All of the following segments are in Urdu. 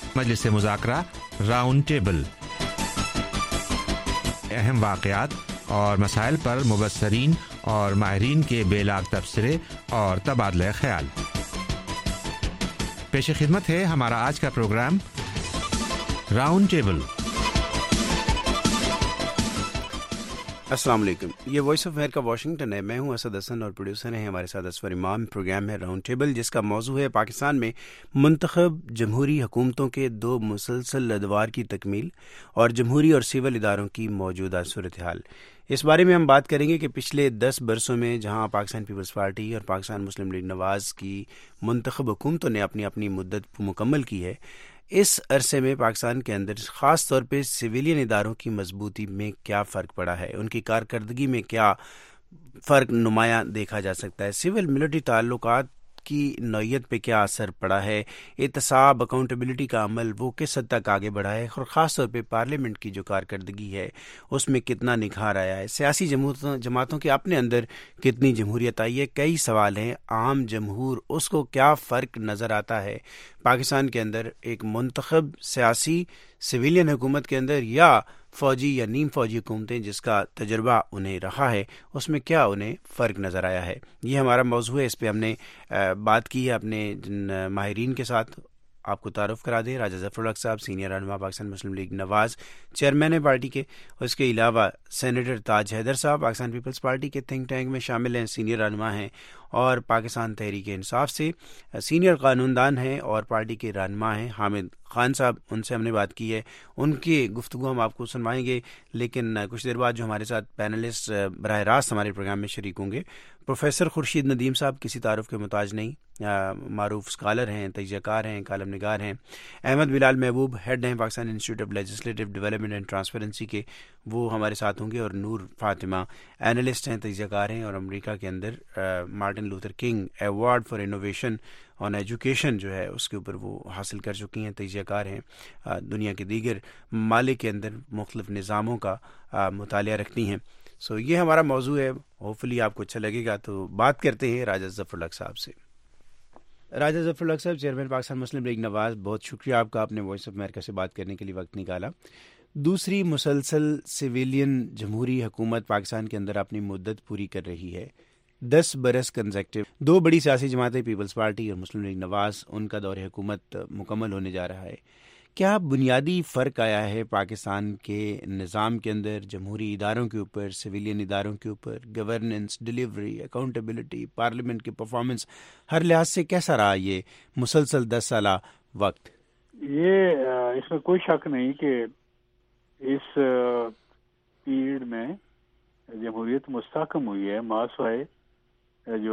مجلس مذاکرہ راؤنڈ ٹیبل، اہم واقعات اور مسائل پر مبصرین اور ماہرین کے بے لاگ تبصرے اور تبادلہ خیال۔ پیش خدمت ہے ہمارا آج کا پروگرام راؤنڈ ٹیبل۔ السلام علیکم، یہ وائس آف امریکہ واشنگٹن ہے۔ میں ہوں اسد حسن اور پروڈیوسر ہیں ہمارے ساتھ اسفر امام۔ پروگرام ہے راؤنڈ ٹیبل، جس کا موضوع ہے پاکستان میں منتخب جمہوری حکومتوں کے 2 مسلسل ادوار کی تکمیل اور جمہوری اور سول اداروں کی موجودہ صورتحال۔ اس بارے میں ہم بات کریں گے کہ پچھلے 10 برسوں میں جہاں پاکستان پیپلز پارٹی اور پاکستان مسلم لیگ نواز کی منتخب حکومتوں نے اپنی اپنی مدت مکمل کی ہے، اس عرصے میں پاکستان کے اندر خاص طور پہ سویلین اداروں کی مضبوطی میں کیا فرق پڑا ہے، ان کی کارکردگی میں کیا فرق نمایاں دیکھا جا سکتا ہے، سول ملٹری تعلقات کی نوعیت پہ کیا اثر پڑا ہے، احتساب اکاؤنٹیبلٹی کا عمل وہ کس حد تک آگے بڑھا ہے، اور خاص طور پہ پارلیمنٹ کی جو کارکردگی ہے اس میں کتنا نکھار آیا ہے، سیاسی جماعتوں کے اپنے اندر کتنی جمہوریت آئی ہے۔ کئی سوال ہیں۔ عام جمہور اس کو کیا فرق نظر آتا ہے پاکستان کے اندر ایک منتخب سیاسی سویلین حکومت کے اندر، یا فوجی یا نیم فوجی حکومتیں جس کا تجربہ انہیں رہا ہے، اس میں کیا انہیں فرق نظر آیا ہے۔ یہ ہمارا موضوع ہے، اس پہ ہم نے بات کی ہے اپنے ماہرین کے ساتھ۔ آپ کو تعارف کرا دیں، راجہ ظفر الحق صاحب سینئر رہنما پاکستان مسلم لیگ نواز، چیئرمین ہے پارٹی کے، اور اس کے علاوہ سینیٹر تاج حیدر صاحب پاکستان پیپلز پارٹی کے تھنک ٹینک میں شامل ہیں، سینئر رہنما ہیں، اور پاکستان تحریک انصاف سے سینئر قانون دان ہیں اور پارٹی کے رہنما ہیں حامد خان صاحب، ان سے ہم نے بات کی ہے، ان کی گفتگو ہم آپ کو سنوائیں گے۔ لیکن کچھ دیر بعد جو ہمارے ساتھ پینلسٹ براہ راست ہمارے پروگرام میں شریک ہوں گے، پروفیسر خورشید ندیم صاحب کسی تعارف کے محتاج نہیں، معروف اسکالر ہیں، تجزیہ کار ہیں، کالم نگار ہیں۔ احمد بلال محبوب ہیڈ ہیں Pakistan institute of legislative development and transparency کے، وہ ہمارے ساتھ ہوں گے، اور نور فاطمہ اینالسٹ ہیں، تجزیہ کار ہیں، اور امریکہ کے اندر Martin Luther King award for innovation on education جو ہے اس کے اوپر وہ حاصل کر چکی ہیں، تجزیہ کار ہیں، دنیا کے دیگر ممالک کے اندر مختلف نظاموں کا مطالعہ رکھتی ہیں۔ یہ ہمارا موضوع ہے، ہوپفلی آپ کو اچھا لگے گا۔ تو بات کرتے ہیں راجہ ظفر الحق صاحب سے۔ راجہ ظفر الحق صاحب، چیئرمین پاکستان مسلم لیگ نواز، بہت شکریہ آپ کا، آپ نے وائس آف امریکہ سے بات کرنے کے لیے وقت نکالا۔ دوسری مسلسل سویلین جمہوری حکومت پاکستان کے اندر اپنی مدت پوری کر رہی ہے، 10 برس کنزیکٹیو۔ 2 بڑی سیاسی جماعتیں پیپلز پارٹی اور مسلم لیگ نواز، ان کا دور حکومت مکمل ہونے جا رہا ہے۔ کیا بنیادی فرق آیا ہے پاکستان کے نظام کے اندر، جمہوری اداروں کے اوپر، سویلین اداروں کے اوپر، گورننس، ڈیلیوری، اکاؤنٹیبلٹی، پارلیمنٹ کی پرفارمنس، ہر لحاظ سے کیسا رہا یہ مسلسل 10 سالہ وقت؟ یہ اس میں کوئی شک نہیں کہ اس پیریڈ میں جمہوریت مستحکم ہوئی ہے، ماسوائے جو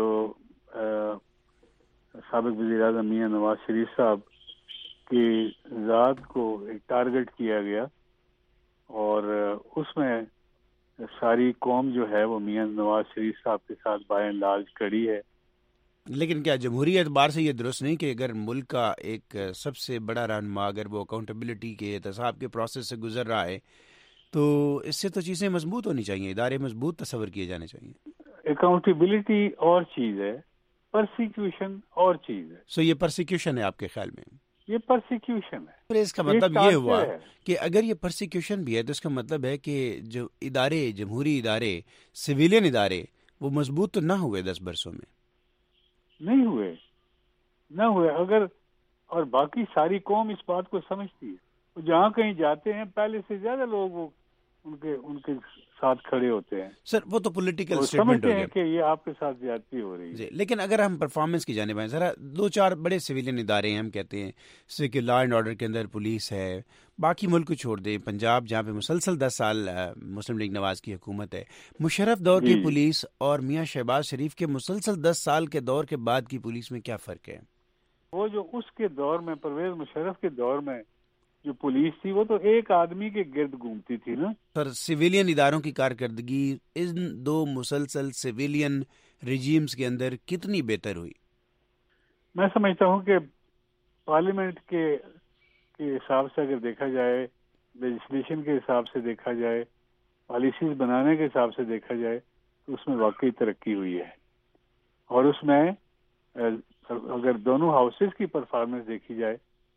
سابق وزیر اعظم میاں نواز شریف صاحب کی ذات کو ایک ٹارگٹ کیا گیا، اور اس میں ساری قوم جو ہے وہ میاں نواز شریف صاحب کے ساتھ بائی اینڈ لارج کڑی ہے۔ لیکن کیا جمہوری اعتبار سے یہ درست نہیں کہ اگر ملک کا ایک سب سے بڑا رہنما اگر وہ اکاؤنٹیبلٹی کے احتساب کے پروسیس سے گزر رہا ہے تو اس سے تو چیزیں مضبوط ہونی چاہیے، ادارے مضبوط تصور کیے جانے چاہیے۔ اکاؤنٹیبلٹی اور چیز ہے، پرسیکیوشن اور چیز ہے۔ یہ پرسیکیوشن ہے آپ کے خیال میں؟ یہ پرسیکیوشن ہے۔ اس کا مطلب یہ ہوا کہ اگر یہ پرسیکیوشن بھی ہے تو اس کا مطلب ہے کہ جو ادارے، جمہوری ادارے، سویلین ادارے، وہ مضبوط تو نہ ہوئے 10 برسوں میں؟ نہیں ہوئے اگر، اور باقی ساری قوم اس بات کو سمجھتی ہے، جہاں کہیں جاتے ہیں پہلے سے زیادہ لوگ ان کے ساتھ کھڑے ہوتے ہیں۔ سر وہ تو پولیٹیکل اسٹیٹمنٹ ہو گیا کہ یہ آپ کے ساتھ زیادتی ہو رہی ہے جی، لیکن اگر ہم پرفارمنس کی جانب آئیں، ذرا 2-4 بڑے سویلین ادارے ہیں، ہم کہتے ہیں جیسے کہ لا اینڈ آرڈر کے اندر پولیس ہے، باقی ملک کو چھوڑ دیں، پنجاب جہاں پہ مسلسل 10 سال مسلم لیگ نواز کی حکومت ہے، مشرف دور کی پولیس اور میاں شہباز شریف کے مسلسل 10 سال کے دور کے بعد کی پولیس میں کیا فرق ہے؟ وہ جو اس کے دور میں، پرویز مشرف کے دور میں جو پولیس تھی، وہ تو ایک آدمی کے گرد گھومتی تھی نا۔ سر سویلین اداروں کی کارکردگی ان 2 مسلسل سویلین رجیمز کے اندر کتنی بہتر ہوئی؟ میں سمجھتا ہوں کہ پارلیمنٹ کے حساب سے اگر دیکھا جائے، لیجسلیشن کے حساب سے دیکھا جائے، پالیسیز بنانے کے حساب سے دیکھا جائے، تو اس میں واقعی ترقی ہوئی ہے۔ اور اس میں اگر دونوں ہاؤسز کی پرفارمنس دیکھی جائے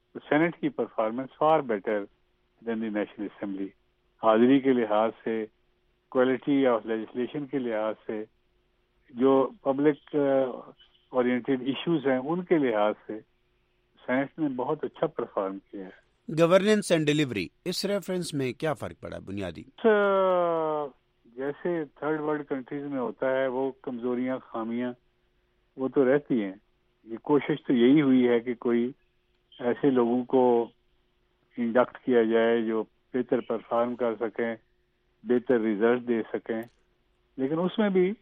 سینٹ کی performance far better than the national assembly, حاضری کے لحاظ سے، کوالٹی آف لیجسلیشن کے لحاظ سے، جو پبلک اورینٹیڈ ایشوز ہیں ان کے لحاظ سے سینٹ نے بہت اچھا پرفارم کیا ہے۔ گورننس اینڈ ڈیلیوری، اس ریفرنس میں کیا فرق پڑا بنیادی؟ جیسے تھرڈ ورلڈ کنٹریز میں ہوتا ہے، وہ کمزوریاں خامیاں وہ تو رہتی ہیں، یہ کوشش تو یہی ہوئی ہے کہ کوئی ایسے لوگوں کو انڈکٹ کیا جائے جو بہتر پرفارم کر سکیں، بہتر ریزلٹ دے سکیں، لیکن اس میں بھی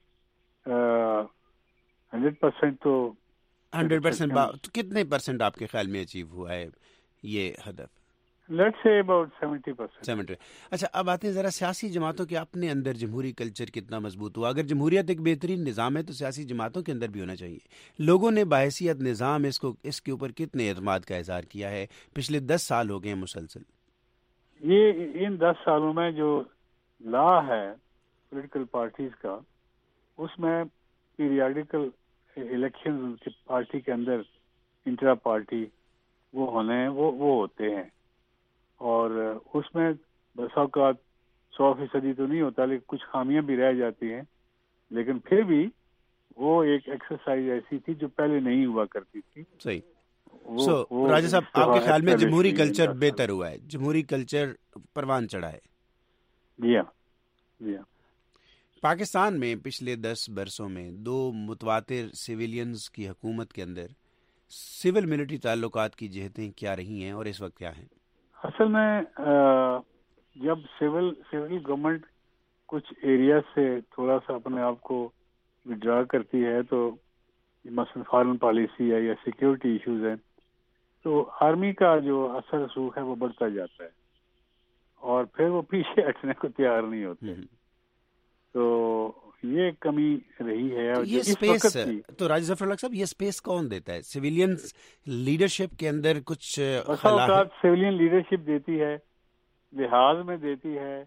100% تو 100% کتنے پرسنٹ آپ کے خیال میں اچیو ہوا ہے یہ ہدف؟ Let's say about 70%۔ اچھا، اب آتے ہیں ذرا سیاسی جماعتوں کے اپنے اندر جمہوری کلچر کتنا مضبوط ہوا؟ اگر جمہوریت ایک بہترین نظام ہے تو سیاسی جماعتوں کے اندر بھی ہونا چاہیے۔ لوگوں نے بحیثیت نظام اس کے اوپر کتنے اعتماد کا اظہار کیا ہے؟ پچھلے 10 سال ہو گئے ہیں مسلسل۔ یہ ان 10 سالوں میں جو لا ہے پولیٹیکل پارٹیز کا، اس میں پیریاڈیکل الیکشن پارٹی کے اندر انٹرا پارٹی وہ ہوتے ہیں، اور اس میں بسا اوقات 100% تو نہیں ہوتا، لیکن کچھ خامیاں بھی رہ جاتی ہیں، لیکن پھر بھی وہ ایک ایکسرسائز ایسی تھی جو پہلے نہیں ہوا کرتی تھی۔ صحیح۔ راجہ صاحب، آپ کے خیال میں جمہوری کلچر بہتر ہوا ہے؟ جمہوری کلچر پروان چڑھا ہے؟ جی ہاں، جی ہاں۔ پاکستان میں پچھلے 10 برسوں میں 2 متواتر سویلینز کی حکومت کے اندر سول ملٹری تعلقات کی جہتیں کیا رہی ہیں اور اس وقت کیا ہیں؟ اصل میں جب سول گورنمنٹ کچھ ایریا سے تھوڑا سا اپنے آپ کو وڈرا کرتی ہے، تو مثلا فارن پالیسی ہے یا سیکیورٹی ایشوز ہیں، تو آرمی کا جو اثر رسوخ ہے وہ بڑھتا جاتا ہے، اور پھر وہ پیچھے ہٹنے کو تیار نہیں ہوتے، تو یہ کمی رہی ہے۔ اور یہ سپیس تو راجہ ظفر اللہ صاحب، یہ سپیس کون دیتا ہے؟ سویلینز لیڈرشپ کے اندر کچھ اوقات سویلین لیڈرشپ دیتی ہے، لحاظ میں دیتی ہے،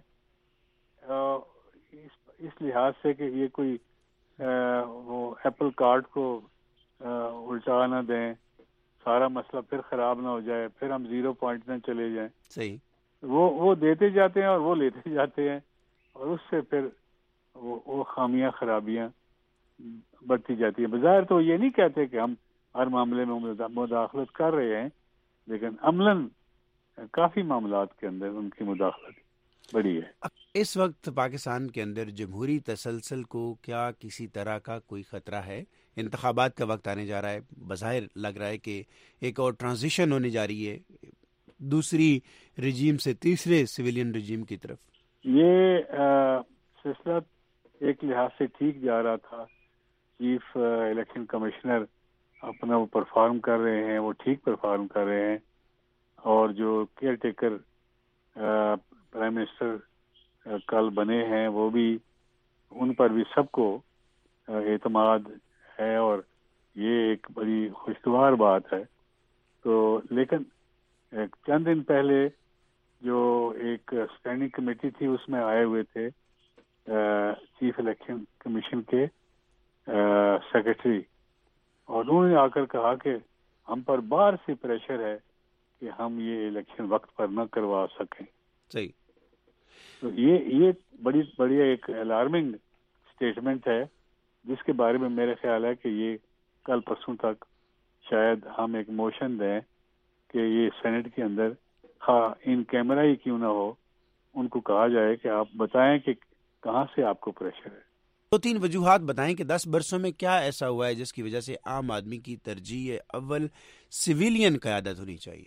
اس لحاظ سے کہ یہ کوئی وہ ایپل کارٹ کو الٹا نہ دیں، سارا مسئلہ پھر خراب نہ ہو جائے، پھر ہم 0 پوائنٹ نہ چلے جائیں۔ صحیح۔ وہ دیتے جاتے ہیں اور وہ لیتے جاتے ہیں، اور اس سے پھر وہ خامیاں خرابیاں بڑھتی جاتی ہیں۔ بظاہر تو یہ نہیں کہتے کہ ہم ہر معاملے میں مداخلت کر رہے ہیں، لیکن عملاً کافی معاملات کے اندر ان کی مداخلت بڑی ہے۔ اس وقت پاکستان کے اندر جمہوری تسلسل کو کیا کسی طرح کا کوئی خطرہ ہے؟ انتخابات کا وقت آنے جا رہا ہے، بظاہر لگ رہا ہے کہ ایک اور ٹرانزیشن ہونے جا رہی ہے دوسری رجیم سے تیسرے سویلین رجیم کی طرف۔ یہ سلسلہ ایک لحاظ سے ٹھیک جا رہا تھا، چیف الیکشن کمشنر اپنا وہ پرفارم کر رہے ہیں، وہ ٹھیک پرفارم کر رہے ہیں، اور جو کیئر ٹیکر پرائم منسٹر کل بنے ہیں وہ بھی، ان پر بھی سب کو اعتماد ہے، اور یہ ایک بڑی خوشگوار بات ہے۔ تو لیکن چند دن پہلے جو ایک اسٹینڈنگ کمیٹی تھی، اس میں آئے ہوئے تھے چیف الیکشن کمیشن کے سیکرٹری، اور انہوں نے آ کر کہا کہ ہم پر باہر سے پریشر ہے کہ ہم یہ الیکشن وقت پر نہ کروا سکیں۔ صحیح۔ تو یہ بڑی ایک الارمنگ اسٹیٹمنٹ ہے، جس کے بارے میں میرا خیال ہے کہ یہ کل پرسوں تک شاید ہم ایک موشن دیں کہ یہ سینٹ کے اندر ان کیمرہ ہی کیوں نہ ہو، ان کو کہا جائے کہ آپ بتائیں کہ کہاں سے آپ کو پریشر ہے۔ 2-3 وجوہات بتائیں کہ 10 برسوں میں کیا ایسا ہوا ہے جس کی وجہ سے عام آدمی کی ترجیح اول سویلین قیادت ہونی چاہیے؟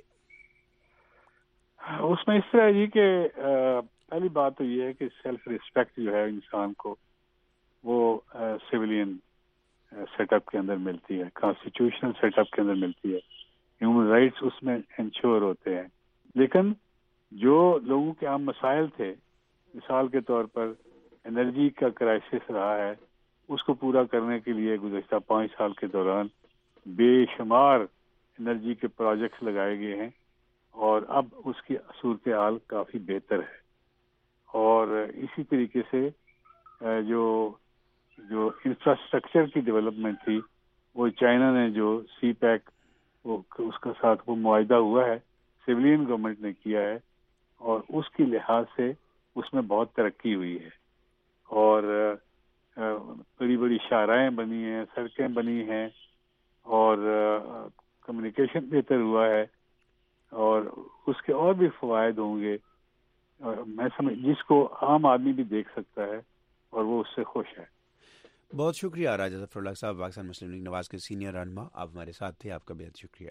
اس میں اس طرح جی کہ پہلی بات تو یہ ہے کہ سیلف ریسپیکٹ جو ہے انسان کو، وہ سویلین سیٹ اپ کے اندر ملتی ہے، کانسٹیٹیوشنل سیٹ اپ کے اندر ملتی ہے، ہیومن رائٹس اس میں انشور ہوتے ہیں۔ لیکن جو لوگوں کے عام مسائل تھے، مثال کے طور پر انرجی کا کرائسس رہا ہے، اس کو پورا کرنے کے لیے گزشتہ 5 سال کے دوران بے شمار انرجی کے پروجیکٹس لگائے گئے ہیں، اور اب اس کی صورتحال کافی بہتر ہے۔ اور اسی طریقے سے جو انفراسٹرکچر کی ڈیولپمنٹ تھی، وہ چائنا نے جو سی پیک اس کا ساتھ وہ معاہدہ ہوا ہے، سویلین گورنمنٹ نے کیا ہے، اور اس کی لحاظ سے اس میں بہت ترقی ہوئی ہے، اور بڑی بڑی شاہراہیں بنی ہیں، سڑکیں بنی ہیں، اور کمیونیکیشن بہتر ہوا ہے، اور اس کے اور بھی فوائد ہوں گے، میں سمجھ جس کو عام آدمی بھی دیکھ سکتا ہے اور وہ اس سے خوش ہے۔ بہت شکریہ راجہ ظفر اللہ صاحب، پاکستان مسلم لیگ نواز کے سینئر رہنما، آپ ہمارے ساتھ تھے، آپ کا بہت شکریہ۔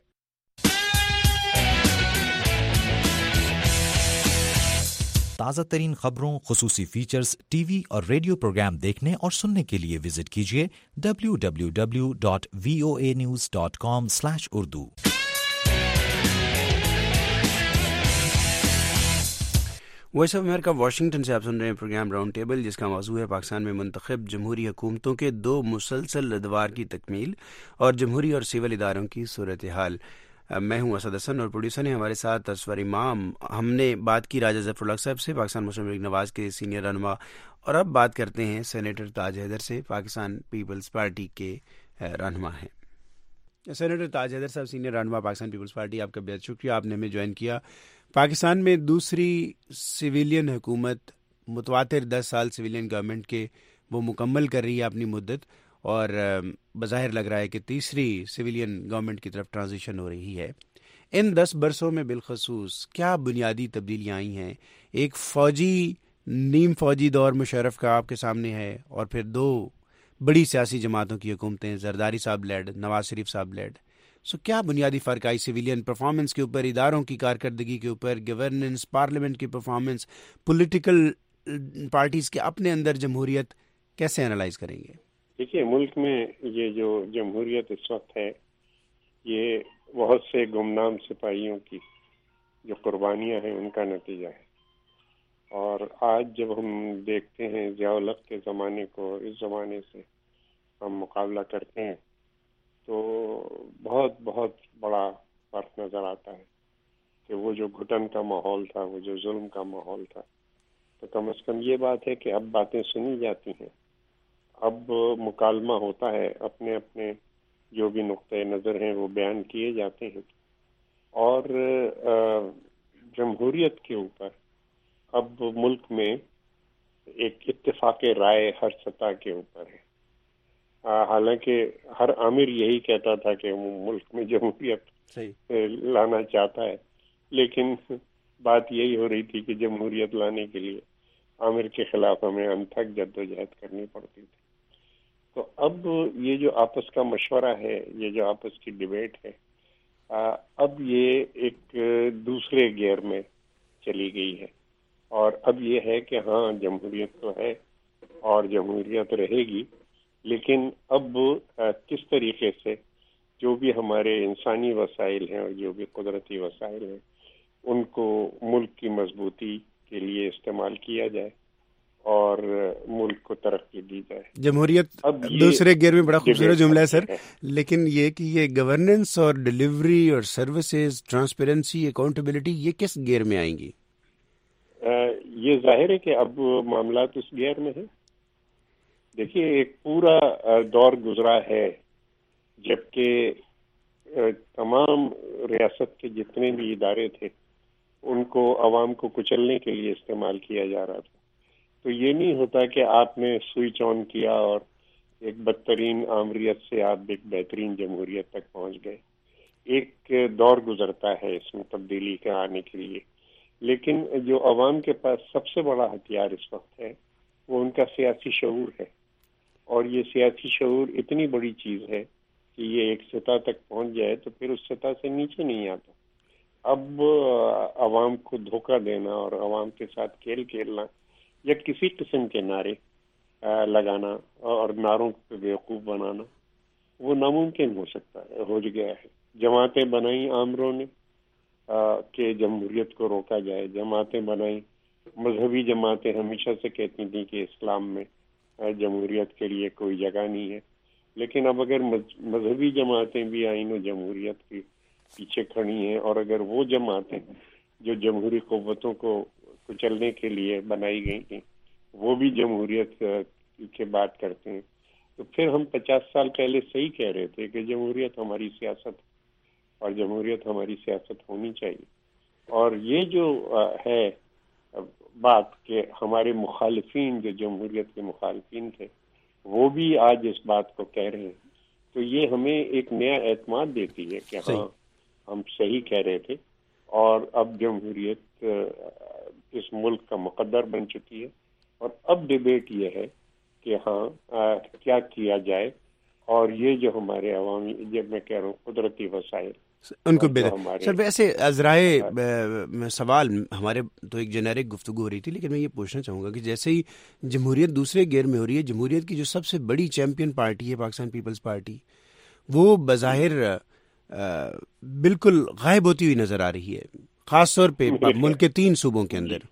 تازہ ترین خبروں، خصوصی فیچرز، ٹی وی اور ریڈیو پروگرام دیکھنے اور سننے کے لیے وزٹ کیجیے www.voanews.com/urdu۔ Voice of America Washington سے آپ سن رہے ہیں پروگرام راؤنڈ ٹیبل، جس کا موضوع ہے پاکستان میں منتخب جمہوری حکومتوں کے 2 مسلسل ادوار کی تکمیل اور جمہوری اور سول اداروں کی صورتحال۔ میں ہوں اسد حسن اور پروڈیوسر ہیں ہمارے ساتھ اسور امام۔ ہم نے بات کی راجہ ظفر اللہ صاحب سے، پاکستان مسلم لیگ نواز کے سینئر رہنما، اور اب بات کرتے ہیں سینیٹر تاج حیدر سے، پاکستان پیپلز پارٹی کے رہنما ہیں۔ سینیٹر تاج حیدر صاحب، سینئر رہنما پاکستان پیپلز پارٹی، آپ کا بہت شکریہ، آپ نے ہمیں جوائن کیا۔ پاکستان میں دوسری سویلین حکومت، متواتر 10 سال سویلین گورنمنٹ کے وہ مکمل کر رہی ہے اپنی مدت، اور بظاہر لگ رہا ہے کہ تیسری سویلین گورنمنٹ کی طرف ٹرانزیشن ہو رہی ہے۔ ان 10 برسوں میں بالخصوص کیا بنیادی تبدیلیاں آئی ہیں؟ ایک فوجی، نیم فوجی دور مشرف کا آپ کے سامنے ہے، اور پھر 2 بڑی سیاسی جماعتوں کی حکومتیں، زرداری صاحب لیڈ، نواز شریف صاحب لیڈ۔ کیا بنیادی فرق آئی سویلین پرفارمنس کے اوپر، اداروں کی کارکردگی کے اوپر، گورننس، پارلیمنٹ کی پرفارمنس، پولیٹیکل پارٹیز کے اپنے اندر جمہوریت کیسے انالائز کریں گے؟ دیکھیے، ملک میں یہ جو جمہوریت اس وقت ہے، یہ بہت سے گمنام سپاہیوں کی جو قربانیاں ہیں ان کا نتیجہ ہے، اور آج جب ہم دیکھتے ہیں ضیاء الحق کے زمانے کو اس زمانے سے ہم مقابلہ کرتے ہیں تو بہت بہت بڑا فرق نظر آتا ہے کہ وہ جو گھٹن کا ماحول تھا، وہ جو ظلم کا ماحول تھا، تو کم از کم یہ بات ہے کہ اب باتیں سنی جاتی ہیں، اب مکالمہ ہوتا ہے، اپنے اپنے جو بھی نقطۂ نظر ہیں وہ بیان کیے جاتے ہیں، اور جمہوریت کے اوپر اب ملک میں ایک اتفاق رائے ہر سطح کے اوپر ہے۔ حالانکہ ہر آمر یہی کہتا تھا کہ وہ ملک میں جمہوریت لانا چاہتا ہے، لیکن بات یہی ہو رہی تھی کہ جمہوریت لانے کے لیے آمر کے خلاف ہمیں انتھک جدوجہد کرنی پڑتی تھی۔ تو اب یہ جو آپس کا مشورہ ہے، یہ جو آپس کی ڈیبیٹ ہے، اب یہ ایک دوسرے گیئر میں چلی گئی ہے، اور اب یہ ہے کہ ہاں جمہوریت تو ہے اور جمہوریت رہے گی، لیکن اب کس طریقے سے جو بھی ہمارے انسانی وسائل ہیں اور جو بھی قدرتی وسائل ہیں ان کو ملک کی مضبوطی کے لیے استعمال کیا جائے اور ملک کو ترقی دی جائے۔ جمہوریت دوسرے گیئر میں بڑا خوبصورت جملہ ہے سر، لیکن یہ کہ یہ گورننس اور ڈیلیوری اور سروسز، ٹرانسپیرنسی، اکاؤنٹیبلٹی، یہ کس گیئر میں آئیں گی؟ یہ ظاہر ہے کہ اب معاملات اس گیئر میں ہیں۔ دیکھیے، ایک پورا دور گزرا ہے جبکہ تمام ریاست کے جتنے بھی ادارے تھے ان کو عوام کو کچلنے کے لیے استعمال کیا جا رہا تھا۔ تو یہ نہیں ہوتا کہ آپ نے سوئچ آن کیا اور ایک بدترین آمریت سے آپ ایک بہترین جمہوریت تک پہنچ گئے۔ ایک دور گزرتا ہے اس میں تبدیلی کے آنے کے لیے، لیکن جو عوام کے پاس سب سے بڑا ہتھیار اس وقت ہے وہ ان کا سیاسی شعور ہے، اور یہ سیاسی شعور اتنی بڑی چیز ہے کہ یہ ایک سطح تک پہنچ جائے تو پھر اس سطح سے نیچے نہیں آتا۔ اب عوام کو دھوکہ دینا اور عوام کے ساتھ کھیل کھیلنا یا کسی قسم کے نعرے لگانا اور نعروں کو بیوقوف بنانا وہ ناممکن ہو گیا ہے۔ جماعتیں بنائی آمروں نے کہ جمہوریت کو روکا جائے، جماعتیں بنائی، مذہبی جماعتیں ہمیشہ سے کہتی تھیں کہ اسلام میں جمہوریت کے لیے کوئی جگہ نہیں ہے، لیکن اب اگر مذہبی جماعتیں بھی آئین و جمہوریت کے پیچھے کھڑی ہیں، اور اگر وہ جماعتیں جو جمہوری قوتوں کو کچلنے کے لیے بنائی گئی تھیں وہ بھی جمہوریت کی بات کرتے ہیں، تو پھر ہم 50 سال پہلے صحیح کہہ رہے تھے کہ جمہوریت ہماری سیاست، اور جمہوریت ہماری سیاست ہونی چاہیے. اور یہ جو ہے بات کہ ہمارے مخالفین جو جمہوریت کے مخالفین تھے وہ بھی آج اس بات کو کہہ رہے ہیں، تو یہ ہمیں ایک نیا اعتماد دیتی ہے کہ ہاں ہم صحیح کہہ رہے تھے، اور اب جمہوریت اس ملک کا مقدر بن چکی ہے. اور اب ڈیبیٹ یہ ہے کہ ہاں کیا کیا جائے، اور یہ جو ہمارے عوامی، جب میں کہہ رہا ہوں قدرتی وسائل ان کو بہتر. سر ویسے ذرائع سوال ہمارے تو ایک جنیرک گفتگو ہو رہی تھی، لیکن میں یہ پوچھنا چاہوں گا کہ جیسے ہی جمہوریت دوسرے گیئر میں ہو رہی ہے، جمہوریت کی جو سب سے بڑی چیمپئن پارٹی ہے پاکستان پیپلز پارٹی، وہ بظاہر بالکل غائب ہوتی ہوئی نظر آ رہی ہے، خاص طور پہ ملک کے 3 صوبوں کے اندر.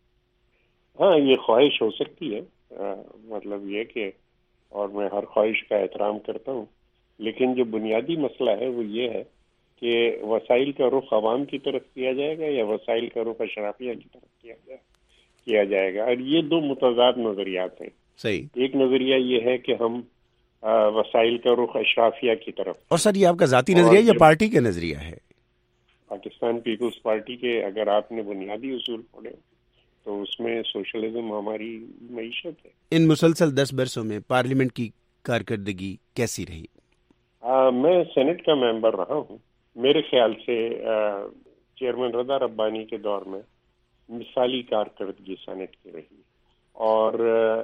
ہاں یہ خواہش ہو سکتی ہے، مطلب یہ کہ، اور میں ہر خواہش کا احترام کرتا ہوں، لیکن جو بنیادی مسئلہ ہے وہ یہ ہے کہ وسائل کا رخ عوام کی طرف کیا جائے گا یا وسائل کا رخ اشرافیہ کی طرف کیا جائے گا. اور یہ دو متضاد نظریات ہیں. صحیح. ایک نظریہ یہ ہے کہ ہم وسائل کا رخ اشرافیہ کی طرف. اور سر یہ آپ کا ذاتی نظریہ یا پارٹی کا نظریہ ہے؟ پاکستان پیپلز پارٹی کے اگر آپ نے بنیادی اصول پڑھے تو اس میں سوشلزم ہماری معیشت ہے. ان مسلسل 10 برسوں میں پارلیمنٹ کی کارکردگی کیسی رہی؟ میں سینٹ کا ممبر رہا ہوں. میرے خیال سے چیئرمین رضا ربانی کے دور میں مثالی کارکردگی سینٹ کی رہی، اور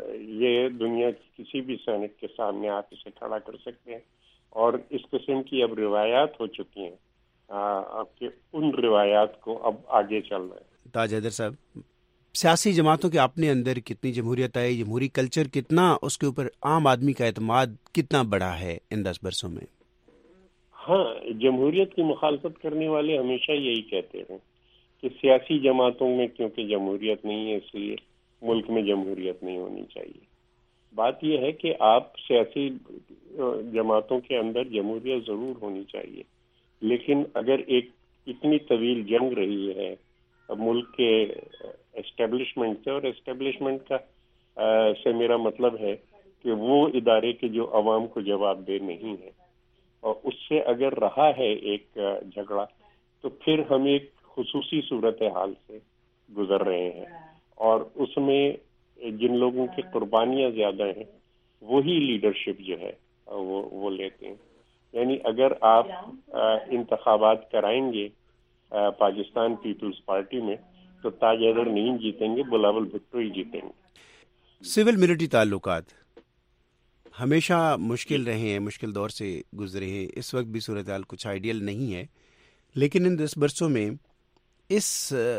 یہ دنیا کی کسی بھی سینٹ کے سامنے آپ اسے کھڑا کر سکتے ہیں. اور اس قسم کی اب روایات ہو چکی ہیں کہ ان روایات کو اب آگے چل رہا ہے. تاج حیدر صاحب، سیاسی جماعتوں کے اپنے اندر کتنی جمہوریت آئی، جمہوری کلچر کتنا، اس کے اوپر عام آدمی کا اعتماد کتنا بڑا ہے ان 10 برسوں میں؟ ہاں، جمہوریت کی مخالفت کرنے والے ہمیشہ یہی کہتے ہیں کہ سیاسی جماعتوں میں کیونکہ جمہوریت نہیں ہے اس لیے ملک میں جمہوریت نہیں ہونی چاہیے. بات یہ ہے کہ آپ سیاسی جماعتوں کے اندر جمہوریت ضرور ہونی چاہیے، لیکن اگر ایک اتنی طویل جنگ رہی ہے ملک کے اسٹیبلشمنٹ سے، اور اسٹیبلشمنٹ کا سے میرا مطلب ہے کہ وہ ادارے کے جو عوام کو جواب دہ نہیں ہے، اور اس سے اگر رہا ہے ایک جھگڑا، تو پھر ہم ایک خصوصی صورتحال سے گزر رہے ہیں، اور اس میں جن لوگوں کی قربانیاں زیادہ ہیں وہی لیڈرشپ جو ہے وہ لیتے ہیں. یعنی اگر آپ انتخابات کرائیں گے پاکستان پیپلز پارٹی میں تو تاج حیدر نہیں جیتیں گے، بلاول بھٹو ہی جیتیں گے. سول ملٹری تعلقات ہمیشہ مشکل رہے ہیں، مشکل دور سے گزرے ہیں. اس وقت بھی صورتحال کچھ آئیڈیل نہیں ہے، لیکن ان 10 برسوں میں اس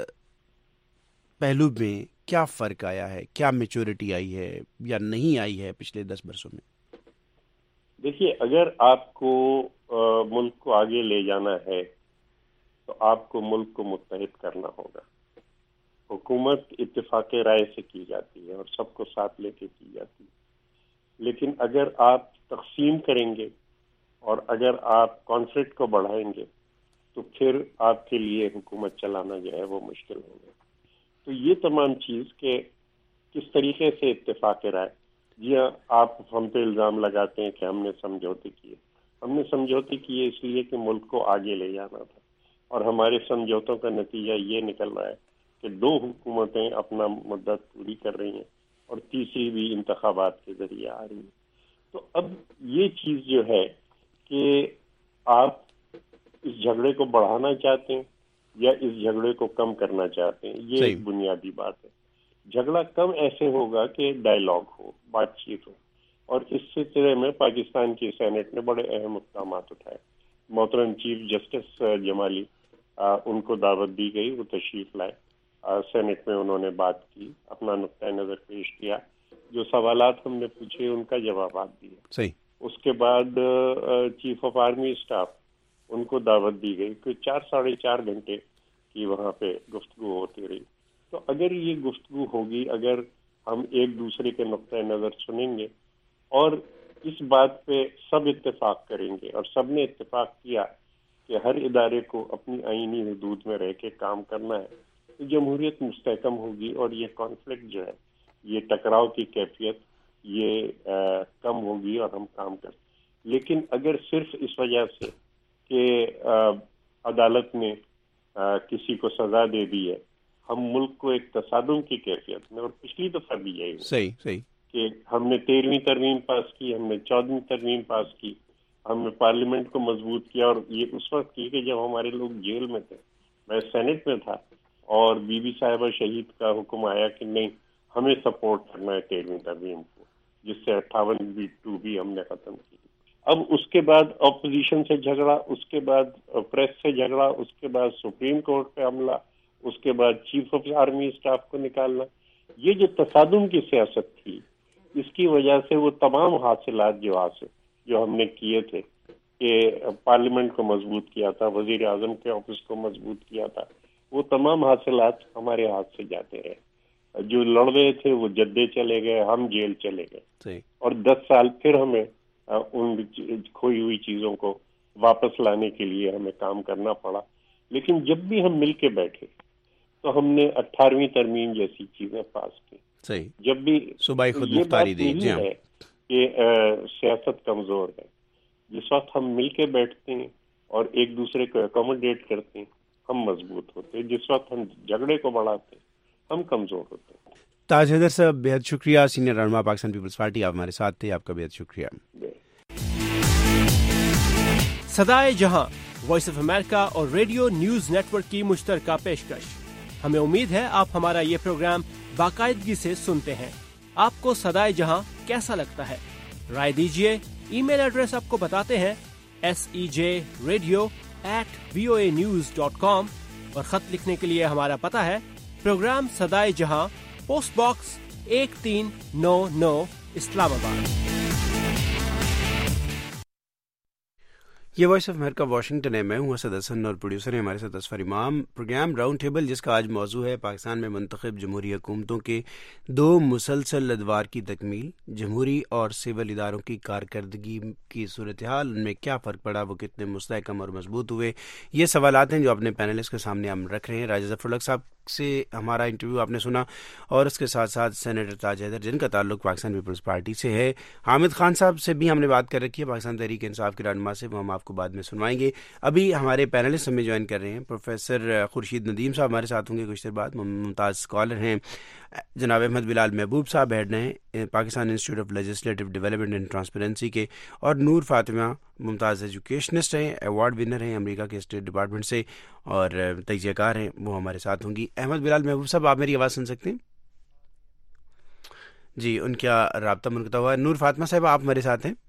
پہلو میں کیا فرق آیا ہے؟ کیا میچورٹی آئی ہے یا نہیں آئی ہے پچھلے 10 برسوں میں؟ دیکھیے، اگر آپ کو ملک کو آگے لے جانا ہے تو آپ کو ملک کو متحد کرنا ہوگا. حکومت اتفاق رائے سے کی جاتی ہے اور سب کو ساتھ لے کے کی جاتی ہے، لیکن اگر آپ تقسیم کریں گے اور اگر آپ کانفلکٹ کو بڑھائیں گے تو پھر آپ کے لیے حکومت چلانا جو ہے وہ مشکل ہوگا. تو یہ تمام چیز کہ کس طریقے سے اتفاق رائے، جی ہاں، آپ ہم پہ الزام لگاتے ہیں کہ ہم نے سمجھوتے کیے. ہم نے سمجھوتے کیے اس لیے کہ ملک کو آگے لے جانا تھا، اور ہمارے سمجھوتوں کا نتیجہ یہ نکل رہا ہے کہ 2 حکومتیں اپنا مدت پوری کر رہی ہیں اور تیسری بھی انتخابات کے ذریعے آ رہی ہے. تو اب یہ چیز جو ہے کہ آپ اس جھگڑے کو بڑھانا چاہتے ہیں یا اس جھگڑے کو کم کرنا چاہتے ہیں، یہ ایک بنیادی بات ہے. جھگڑا کم ایسے ہوگا کہ ڈائیلاگ ہو، بات چیت ہو، اور اس سلسلے میں پاکستان کی سینٹ نے بڑے اہم اقدامات اٹھائے. محترم چیف جسٹس جمالی، ان کو دعوت دی گئی، وہ تشریف لائے. سینٹ میں انہوں نے بات کی، اپنا نقطۂ نظر پیش کیا، جو سوالات ہم نے پوچھے ان کا جوابات دیے. صحیح. اس کے بعد چیف آف آرمی اسٹاف، ان کو دعوت دی گئی کہ 4-4.5 گھنٹے کی وہاں پہ گفتگو ہوتی رہی. تو اگر یہ گفتگو ہوگی، اگر ہم ایک دوسرے کے نقطۂ نظر سنیں گے اور اس بات پہ سب اتفاق کریں گے، اور سب نے اتفاق کیا کہ ہر ادارے کو اپنی آئینی حدود میں رہ کے کام کرنا ہے، تو جمہوریت مستحکم ہوگی اور یہ کانفلکٹ جو ہے، یہ ٹکراؤ کی کیفیت یہ کم ہوگی اور ہم کام کر. لیکن اگر صرف اس وجہ سے کہ عدالت نے کسی کو سزا دے دی ہے. ہم ملک کو ایک تصادم کی کیفیت میں، اور پچھلی دفعہ بھی یہی صحیح کہ ہم نے 13ویں ترمیم پاس کی، ہم نے 14ویں ترمیم پاس کی، ہم نے پارلیمنٹ کو مضبوط کیا. اور یہ اس وقت کی کہ جب ہمارے لوگ جیل میں تھے، میں سینٹ میں تھا، اور بی بی صاحبہ شہید کا حکم آیا کہ نہیں، ہمیں سپورٹ کرنا ہے 13ویں ترمیم کو، جس سے 58B2 بھی ہم نے ختم کی. اب اس کے بعد اپوزیشن سے جھگڑا، اس کے بعد پریس سے جھگڑا، اس کے بعد سپریم کورٹ پہ حملہ، اس کے بعد چیف آف آرمی اسٹاف کو نکالنا. یہ جو تصادم کی سیاست تھی، اس کی وجہ سے وہ تمام حاصلات جو ہم نے کیے تھے، کہ پارلیمنٹ کو مضبوط کیا تھا، وزیر اعظم کے آفس کو مضبوط کیا تھا، وہ تمام حاصلات ہمارے ہاتھ سے جاتے رہے. جو لڑ رہے تھے وہ جدے چلے گئے، ہم جیل چلے گئے، اور 10 سال پھر ہمیں ان کھوئی ہوئی چیزوں کو واپس لانے کے لیے ہمیں کام کرنا پڑا. لیکن جب بھی ہم مل کے بیٹھے تو ہم نے 18ویں ترمیم جیسی چیزیں پاس کی. جب بھی صوبائی خود یہ مختاری بات دی نہیں ہے کہ سیاست کمزور ہے. جس وقت ہم مل کے بیٹھتے ہیں اور ایک دوسرے کو اکوموڈیٹ کرتے ہیں، ہم مضبوط ہوتے ہیں. جس وقت ہم جھگڑے کو بڑھاتے ہیں، ہم کمزور ہوتے ہیں. تاج حیدر صاحب، بہت شکریہ. سینئر رہنما پاکستان پیپلز پارٹی، آپ ہمارے ساتھ تھے، آپ کا بہت شکریہ. صدائے جہاں وائس آف امریکہ اور ریڈیو نیوز نیٹ ورک کی مشترکہ پیشکش. ہمیں امید ہے آپ ہمارا یہ پروگرام باقاعدگی سے سنتے ہیں. آپ کو صدائے جہاں کیسا لگتا ہے؟ رائے دیجیے. ای میل ایڈریس آپ کو بتاتے ہیں، sejradio@voanews.com، اور خط لکھنے کے لیے ہمارا پتہ ہے پروگرام صدائے جہاں، پوسٹ باکس 1399، اسلام آباد. یہ وائس آف امریکہ واشنگٹن ہے. میں ہوں اسد حسن اور پروڈیوسر ہیں ہمارے ساتھ اصفر امام. پروگرام راؤنڈ ٹیبل، جس کا آج موضوع ہے پاکستان میں منتخب جمہوری حکومتوں کے 2 مسلسل ادوار کی تکمیل، جمہوری اور سول اداروں کی کارکردگی کی صورتحال، ان میں کیا فرق پڑا، وہ کتنے مستحکم اور مضبوط ہوئے. یہ سوالات ہیں جو اپنے پینلسٹ کے سامنے ہم رکھ رہے ہیں. راجہ ظفر الحق صاحب سے ہمارا انٹرویو آپ نے سنا، اور اس کے ساتھ ساتھ سینیٹر تاج حیدر، جن کا تعلق پاکستان پیپلز پارٹی سے ہے. حامد خان صاحب سے بھی ہم نے بات کر رکھی ہے، پاکستان تحریک انصاف کے رہنما سے، وہ ہم آپ کو بعد میں سنوائیں گے. ابھی ہمارے پینلسٹ ہمیں جوائن کر رہے ہیں. پروفیسر خورشید ندیم صاحب ہمارے ساتھ ہوں گے کچھ دیر بعد. ممتاز اسکالر ہیں جناب احمد بلال محبوب صاحب، ہیڈ ہیں Pakistan institute of legislative development and transparency کے، اور نور فاطمہ ممتاز ایجوکیشنسٹ ہیں، ایوارڈ ونر ہیں امریکہ کے اسٹیٹ ڈپارٹمنٹ سے، اور تجزیہ کار ہیں، وہ ہمارے ساتھ ہوں گی. احمد بلال محبوب صاحب، آپ میری آواز سن سکتے ہیں؟ جی، ان کا رابطہ منقطع ہوا ہے. نور فاطمہ صاحب، آپ میرے ساتھ ہیں؟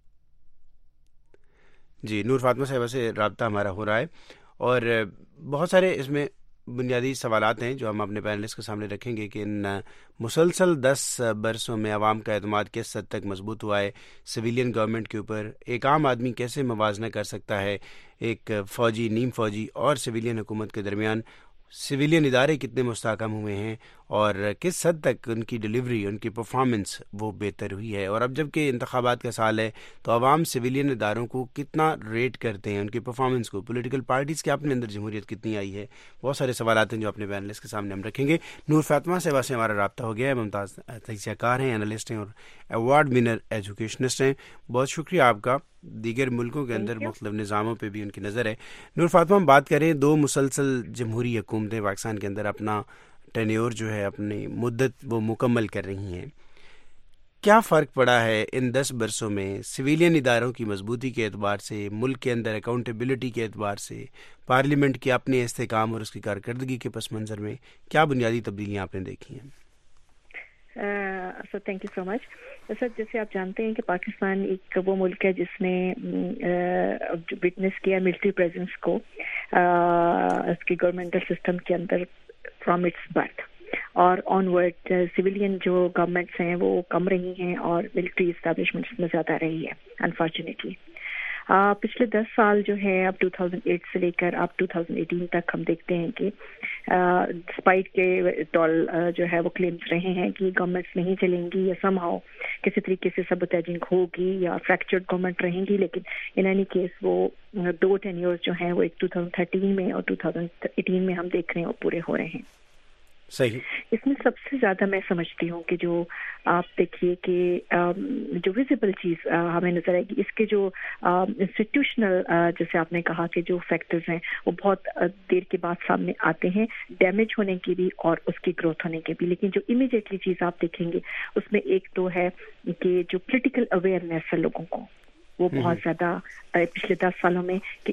جی، نور فاطمہ صاحبہ سے رابطہ ہمارا ہو رہا ہے. اور بہت سارے اس میں بنیادی سوالات ہیں جو ہم اپنے پینلسٹ کے سامنے رکھیں گے کہ ان مسلسل 10 برسوں میں عوام کا اعتماد کس حد تک مضبوط ہوا ہے سویلین گورنمنٹ کے اوپر. ایک عام آدمی کیسے موازنہ کر سکتا ہے ایک فوجی، نیم فوجی اور سویلین حکومت کے درمیان؟ سویلین ادارے کتنے مستحکم ہوئے ہیں، اور کس حد تک ان کی ڈیلیوری، ان کی پرفارمنس وہ بہتر ہوئی ہے. اور اب جب کہ انتخابات کا سال ہے تو عوام سویلین اداروں کو کتنا ریٹ کرتے ہیں، ان کی پرفارمنس کو. پولیٹیکل پارٹیز کے اپنے اندر جمہوریت کتنی آئی ہے. بہت سارے سوالات ہیں جو اپنے پینلسٹ کے سامنے ہم رکھیں گے. نور فاطمہ صاحبہ سے ہمارا رابطہ ہو گیا ہے. ممتاز تجزیہ کار ہیں، انالسٹ ہیں، اور ایوارڈ ونر ایجوکیشنسٹ ہیں. بہت شکریہ آپ کا. دیگر ملکوں کے اندر مختلف نظاموں پہ بھی ان کی نظر ہے. نور فاطمہ، ہم بات کریں 2 مسلسل جمہوری حکومتیں پاکستان کے اندر اپنا ٹینیور جو ہے، اپنی مدت وہ مکمل کر رہی ہیں. کیا فرق پڑا ہے ان 10 برسوں میں سویلین اداروں کی مضبوطی کے اعتبار سے، ملک کے اندر اکاؤنٹیبلٹی کے اعتبار سے، پارلیمنٹ کے اپنے استحکام اور اس کی کارکردگی کے پس منظر میں کیا بنیادی تبدیلیاں آپ نے دیکھی ہیں؟ سر تھینک یو سو مچ. سر، جیسے آپ جانتے ہیں کہ پاکستان ایک وہ ملک ہے جس نے وٹنس کیا ملٹری پریزنس کو اس کی گورنمنٹل سسٹم کے اندر فرام اٹس برتھ، اور آن ورڈ سویلین جو گورنمنٹس ہیں وہ کم رہی ہیں اور ملٹری اسٹیبلشمنٹس میں زیادہ رہی ہے انفارچونیٹلی. پچھلے 10 سال جو ہے، اب 2008 سے لے کر اب 2018 تک ہم دیکھتے ہیں کہ ڈسپائٹ کے ٹول جو ہے وہ کلیمز رہے ہیں کہ گورنمنٹس نہیں چلیں گی یا سم ہاؤ کسی طریقے سے سبوٹیجنگ ہوگی یا فریکچرڈ گورنمنٹ رہیں گی، لیکن ان اینی کیس وہ 2 ٹینیورز جو ہیں وہ ایک 2013 میں اور 2018 میں ہم دیکھ رہے ہیں وہ پورے ہو رہے ہیں. صحیح. इसमें सबसे ज़्यादा मैं समझती हूँ कि जो आप देखिए कि जो विजिबल चीज़ हमें नज़र आएगी, इसके जो इंस्टीट्यूशनल जैसे आपने कहा कि जो फैक्टर्स हैं वो बहुत देर के बाद सामने आते हैं, डैमेज होने की भी और उसकी ग्रोथ होने के भी. लेकिन जो इमीडिएटली चीज़ आप देखेंगे उसमें एक तो है कि जो पॉलिटिकल अवेयरनेस है लोगों को, वो बहुत ज़्यादा पिछले 10 सालों में कि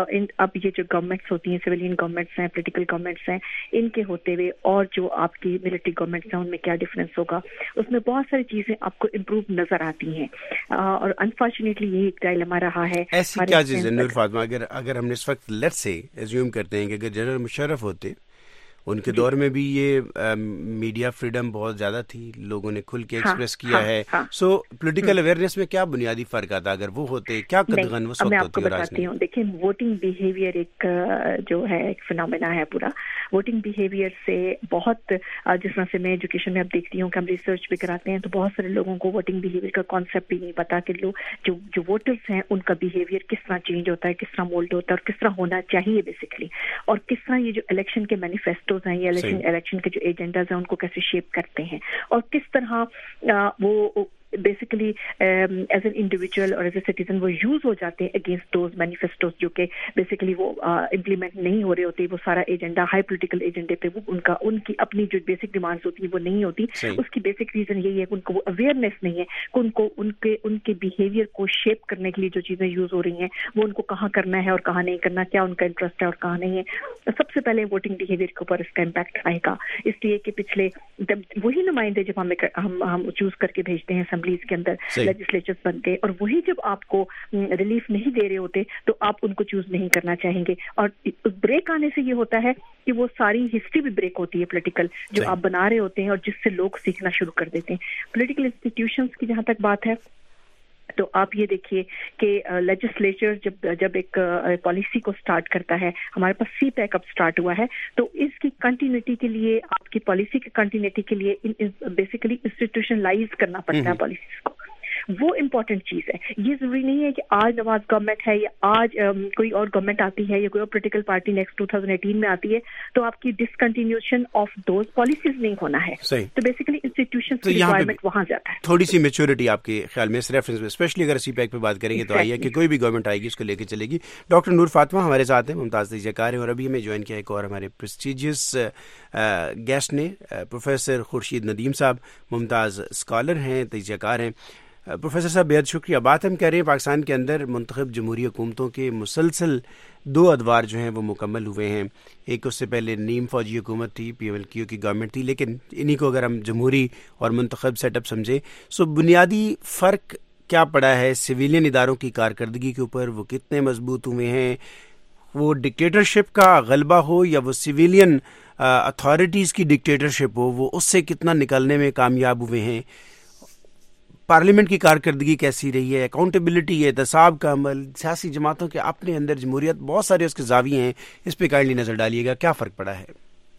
अब ये जो गवर्नमेंट्स होती हैं, सिविलियन गवर्नमेंट्स हैं, पॉलिटिकल गवर्नमेंट्स हैं, इनके होते हुए और जो आपकी मिलिट्री गवर्नमेंट्स हैं उनमें क्या डिफरेंस होगा, उसमें बहुत सारी चीज़ें आपको इम्प्रूव नज़र आती हैं. और अनफॉर्चुनेटली यही एक डायलेमा रहा है. ऐसी क्या चीज़ है नूर फातिमा, अगर हमने इस वक्त लेट्स से एज्यूम करते हैं कि अगर जनरल मुशर्रफ होते, उनके दौर में भी ये मीडिया फ्रीडम बहुत ज़्यादा थी, लोगों ने खुल के एक्सप्रेस किया है. सो पॉलिटिकल अवेयरनेस में क्या बुनियादी फ़र्क आता अगर वो होते, क्या कदगन उस वक्त मैं आपको बताती हूँ. देखिए, वोटिंग बिहेवियर एक जो है एक फिनोमेना है पूरा. वोटिंग बिहेवियर से बहुत जिस तरह से मैं एजुकेशन में अब देखती हूँ कि हम रिसर्च भी कराते हैं, तो बहुत सारे लोगों को वोटिंग बिहेवियर का कॉन्सेप्ट भी नहीं पता कि लोग जो वोटर्स हैं उनका बिहेवियर किस तरह चेंज होता है, किस तरह मोल्ड होता है और किस तरह होना चाहिए बेसिकली, और किस तरह ये जो इलेक्शन के मैनिफेस्टोज हैं, ये इलेक्शन के जो एजेंडाज हैं उनको कैसे शेप करते हैं, और किस तरह वो बेसिकली एज एन इंडिविजुअल और एज ए सिटीजन वो यूज हो जाते हैं अगेंस्ट दोज मैनिफेस्टोज जो कि बेसिकली वो इम्प्लीमेंट नहीं हो रहे होते. वो सारा एजेंडा हाई पॉलिटिकल एजेंडे पे वो उनकी अपनी जो बेसिक डिमांड्स होती है वो नहीं होती. उसकी बेसिक रीजन यही है कि उनको वो अवेयरनेस नहीं है कि उनको उनके बिहेवियर को शेप करने के लिए जो चीजें यूज हो रही हैं वो उनको कहाँ करना है और कहाँ नहीं करना, क्या उनका इंटरेस्ट है और कहाँ नहीं है. सबसे पहले वोटिंग बिहेवियर के ऊपर इसका इम्पैक्ट आएगा, इसलिए कि पिछले वही नुमाइंदे जब हम चूज करके भेजते हैं असेंबलीज के अंदर, लेजिस्लेचर्स बनते हैं, और वही जब आपको रिलीफ नहीं दे रहे होते तो आप उनको चूज नहीं करना चाहेंगे. और ब्रेक आने से ये होता है कि वो सारी हिस्ट्री भी ब्रेक होती है पॉलिटिकल जो आप बना रहे होते हैं और जिससे लोग सीखना शुरू कर देते हैं. पॉलिटिकल इंस्टीट्यूशंस की जहां तक बात है तो आप ये देखिए कि लेजिस्लेचर जब एक पॉलिसी को स्टार्ट करता है, हमारे पास CPAC अब स्टार्ट हुआ है, तो इसकी कंटिन्यूटी के लिए, आपकी पॉलिसी की कंटिन्यूटी के लिए बेसिकली इंस्टीट्यूशनलाइज करना पड़ता है पॉलिसीज को. वो इम्पोर्टेंट चीज है. ये जरूरी नहीं है कि आज नवाज गवर्नमेंट है या आज कोई और गवर्नमेंट आती है या कोई और पॉलिटिकल पार्टी नेक्स्ट 2018 में आती है तो आपकी डिसकंटिन्यूएशन ऑफ दोज पॉलिसीज नहीं होना है. तो बेसिकली इंस्टीट्यूशंस की रिक्वायरमेंट वहां जाता है. थोड़ी सी मैच्योरिटी आपके ख्याल में इस रेफरेंस में, स्पेशली अगर CPAC पे बात करेंगे तो आइए कि कोई भी गवर्नमेंट आएगी उसको लेके चलेगी. डॉक्टर नूर फातिमा हमारे साथ हैं, मुमताज़ तजज़ियाकार हैं, और अभी हमें ज्वाइन किया एक और हमारे प्रेस्टिजियस गेस्ट ने, प्रोफेसर खुर्शीद नदीम साहब, मुमताज़ स्कॉलर हैं, तजज़ियाकार हैं. प्रोफेसर साहब बेहद शुक्रिया. बात हम कह रहे हैं पाकिस्तान के अंदर मुंतखब जमहूरी हुकूमतों के मुसलसल 2 अदवार जो हैं वो मुकम्मल हुए हैं. एक उससे पहले नीम फौजी हुकूमत थी, PMLQ की गवर्नमेंट थी, लेकिन इन्हीं को अगर हम जमहूरी और मुंतखब सेटअप समझें, सो बुनियादी फ़र्क क्या पड़ा है सिविलियन इदारों की कारकर्दगी के ऊपर, वो कितने मजबूत हुए हैं, वो डिक्टेटरशिप का गलबा हो या वो सिविलियन अथॉरिटीज़ की डिक्टेटरशिप हो, वो उससे कितना निकलने में कामयाब हुए हैं, पार्लियामेंट की कारकर्दगी कैसी रही है, अकाउंटेबिलिटी है, एहतसाब का अमल, सियासी जमातों के अपने अंदर जमहूरियत, बहुत सारे उसके ज़ाविये हैं, इस पे काइंडली नजर डालिएगा, क्या फ़र्क पड़ा है?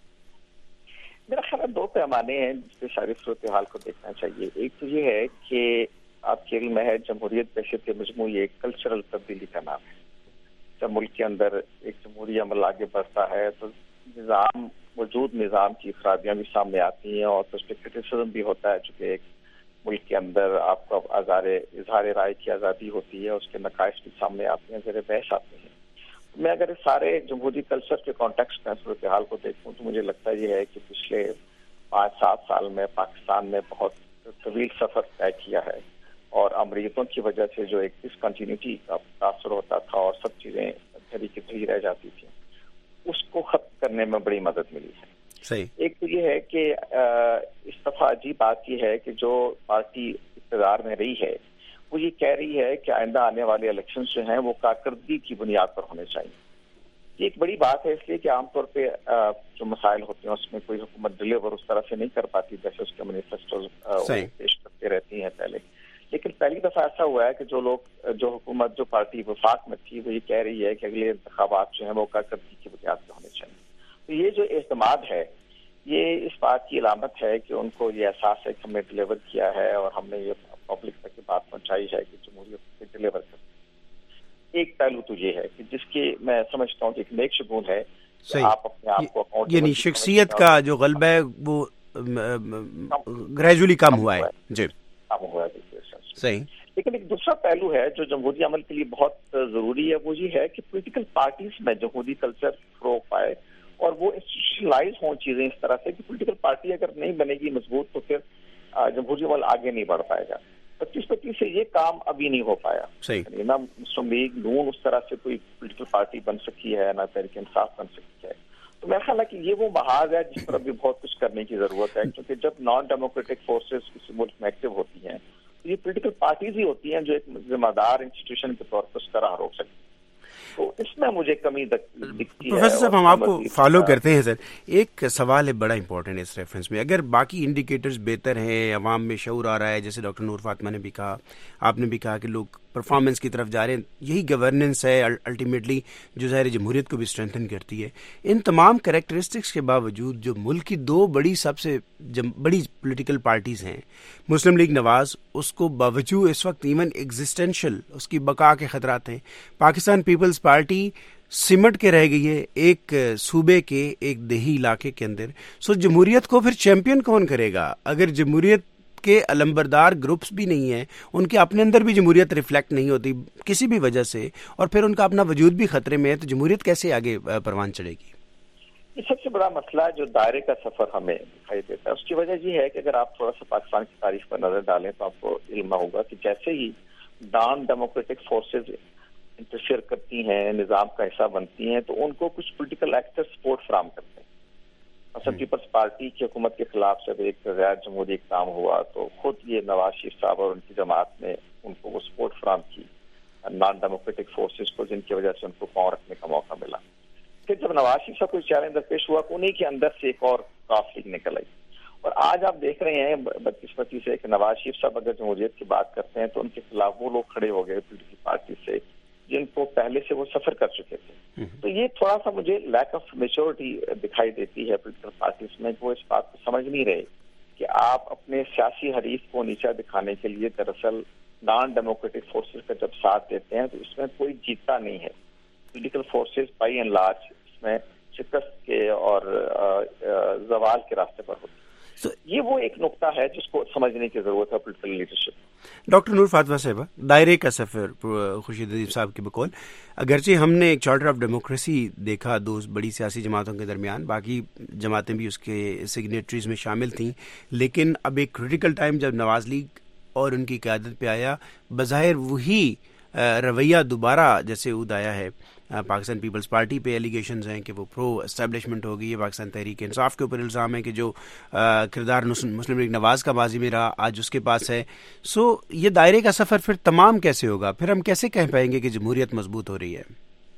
मेरा ख्याल 2 पैमाने हैं जिस पे सारी सूरत हाल को देखना चाहिए. एक तो ये है कि आपके इल्म में है जमहूरियत बहशत मजमूई एक कल्चरल तब्दीली का नाम है. जब मुल्क के अंदर एक जमहूरी अमल आगे बढ़ता है तो मौजूद निज़ाम की खराबियाँ भी सामने आती हैं और उस पर क्रिटिसिज्म भी होता है. चूँकि एक मुल्क के अंदर आपको इजहार राय की आज़ादी होती है, उसके नकाइश भी सामने आते हैं, ज़ेर बहस आते हैं. मैं अगर सारे जमहूरी कल्चर के कॉन्टेक्स्ट में सूरत हाल को देखूँ तो मुझे लगता है ये है कि पिछले 5-7 साल में पाकिस्तान ने बहुत तवील सफ़र तय किया है और अमरीतों की वजह से जो एक डिसकंटिन्यूटी का तासुर होता था और सब चीज़ें धरी की धरी रह जाती थी, उसको खत्म करने में बड़ी मदद मिली है. सही. एक तो ये है कि इस दफा अजीब बात यह है कि जो पार्टी इक़्तिदार में रही है वो ये कह रही है कि आइंदा आने वाले इलेक्शन जो हैं वो कारकर्दगी की बुनियाद पर होने चाहिए. ये एक बड़ी बात है इसलिए कि आमतौर पे जो मसाइल होते हैं उसमें कोई हुकूमत डिलीवर उस तरह से नहीं कर पाती जैसे उसके मैनिफेस्टो पेश करते रहती हैं पहले. लेकिन पहली दफा ऐसा हुआ है कि जो हुकूमत जो पार्टी वफाक में थी वो ये कह रही है कि अगले इंतखाबात जो हैं वो कारकर्दगी की बुनियाद पर होने चाहिए. तो ये जो एतमाद है ये इस बात की अलामत है कि उनको ये एहसास है कि हमने डिलीवर किया है और हमने ये पब्लिक तक की बात पहुंचाई है कि जमहूरियत डिलीवर कर. एक पहलू तो ये है कि जिसकी मैं समझता हूँ कि एक नेक शगुन है آپ اپنے آپ کو اکاؤنٹ، یعنی شخصیت کا جو غلبہ ہے وہ گریجولی کم ہوا ہے. جی کم ہوا ہے. صحیح. لیکن ایک دوسرا پہلو ہے جو جمہوری عمل کے لیے بہت ضروری ہے، وہ یہ ہے کہ پولیٹیکل پارٹیز میں جمہوری کلچر فروغ پائے اور وہ انسٹیٹیوشنلائز ہوں چیزیں اس طرح سے کہ پولیٹیکل پارٹی اگر نہیں بنے گی مضبوط تو پھر جمہوری عمل آگے نہیں بڑھ پائے گا. 25 سے یہ کام ابھی نہیں ہو پایا. نہ مسلم لیگ نون اس طرح سے کوئی پولیٹیکل پارٹی بن سکی ہے، نہ تحریک انصاف بن سکی ہے. تو میرا خیال ہے کہ یہ وہ محاذ ہے جس پر ابھی بہت کچھ کرنے کی ضرورت ہے، کیونکہ جب نان ڈیموکریٹک فورسز کسی ملک میں ایکٹیو ہوتی ہیں تو یہ پولیٹیکل پارٹیز ہی ہوتی ہیں جو ایک ذمہ دار انسٹیٹیوشن کے طور پر اس کا راہ روک سکتی ہیں. تو اس میں مجھے کمی دکھتی ہے. پروفیسر صاحب ہم آپ کو فالو کرتے ہیں. سر ایک سوال ہے بڑا امپورٹنٹ اس ریفرنس میں، اگر باقی انڈیکیٹرز بہتر ہیں، عوام میں شعور آ رہا ہے، جیسے ڈاکٹر نور فاطمہ نے بھی کہا، آپ نے بھی کہا کہ لوگ پرفارمنس کی طرف جا رہے ہیں، یہی گورننس ہے الٹیمیٹلی جو ظاہر جمہوریت کو بھی اسٹرینتھن کرتی ہے. ان تمام کریکٹرسٹکس کے باوجود جو ملک کی دو سب سے بڑی پولیٹیکل پارٹیز ہیں، مسلم لیگ نواز، اس کو باوجود اس وقت ایون ایگزسٹینشل اس کی بقا کے خطرات ہیں. پاکستان پیپلز پارٹی سمٹ کے رہ گئی ہے ایک صوبے کے ایک دیہی علاقے کے اندر. سو جمہوریت کو پھر چیمپئن کون کرے گا اگر جمہوریت کے علمبردار گروپس بھی نہیں ہیں، ان کے اپنے اندر بھی جمہوریت ریفلیکٹ نہیں ہوتی کسی بھی وجہ سے، اور پھر ان کا اپنا وجود بھی خطرے میں ہے، تو جمہوریت کیسے آگے پروان چڑھے گی؟ یہ سب سے بڑا مسئلہ جو دائرے کا سفر ہمیں دکھائی دیتا ہے، اس کی وجہ یہ ہے کہ اگر آپ تھوڑا سا پاکستان کی تاریخ پر نظر ڈالیں تو آپ کو علم ہوگا کہ جیسے ہی نان ڈیموکریٹک فورسز انٹرفیئر کرتی ہیں، نظام کا حصہ بنتی ہیں، تو ان کو کچھ پولیٹیکل ایکٹر سپورٹ فراہم کرتے ہیں. مثلا پیپلز پارٹی کی حکومت کے خلاف جب ایک غیر جمہوری اقدام ہوا تو خود یہ نواز شریف صاحب اور ان کی جماعت نے ان کو وہ سپورٹ فراہم کی نان ڈیموکریٹک فورسز کو، جن کی وجہ سے ان کو پاؤں رکھنے کا موقع ملا. پھر جب نواز شریف صاحب کو چیلنج درپیش ہوا، انہیں کے اندر سے ایک اور کاف لیگ نکل آئی. اور آج آپ دیکھ رہے ہیں بدقسمتی سے کہ نواز شریف صاحب اگر جمہوریت کی بات کرتے ہیں تو ان کے خلاف وہ لوگ کھڑے ہو گئے پولیٹیکل پارٹی سے جن کو پہلے سے وہ سفر کر چکے تھے. تو یہ تھوڑا سا مجھے لیک آف میچورٹی دکھائی دیتی ہے پولیٹیکل پارٹیز میں، کہ وہ اس بات کو سمجھ نہیں رہے کہ آپ اپنے سیاسی حریف کو نیچا دکھانے کے لیے دراصل نان ڈیموکریٹک فورسز کا جب ساتھ دیتے ہیں تو اس میں کوئی جیتتا نہیں ہے. Political forces by and large اس میں شکست کے اور زوال کے راستے پر ہوتی ہے. یہ وہ ایک نقطہ ہے جس کو سمجھنے کی ضرورت ہے political leadership. Doctor Noor Fatima صاحبہ، دائرے کا سفر خورشید ندیم صاحب کے بقول، اگرچہ ہم نے ایک چارٹر آف ڈیموکریسی دیکھا دو بڑی سیاسی جماعتوں کے درمیان، باقی جماعتیں بھی اس کے سگنیٹریز میں شامل تھیں، لیکن اب ایک کریٹیکل ٹائم جب نواز لیگ اور ان کی قیادت پہ آیا، بظاہر وہی رویہ دوبارہ جیسے عود آیا ہے. پاکستان پیپلز پارٹی پہ ایلیگیشنز ہیں کہ وہ پرو اسٹیبلشمنٹ ہو گئی ہے، پاکستان تحریک انصاف کے اوپر الزام ہے کہ جو کردار مسلم لیگ نواز کا ماضی میں رہا آج اس کے پاس ہے. سو یہ دائرے کا سفر پھر تمام کیسے ہوگا؟ پھر ہم کیسے کہہ پائیں گے کہ جمہوریت مضبوط ہو رہی ہے؟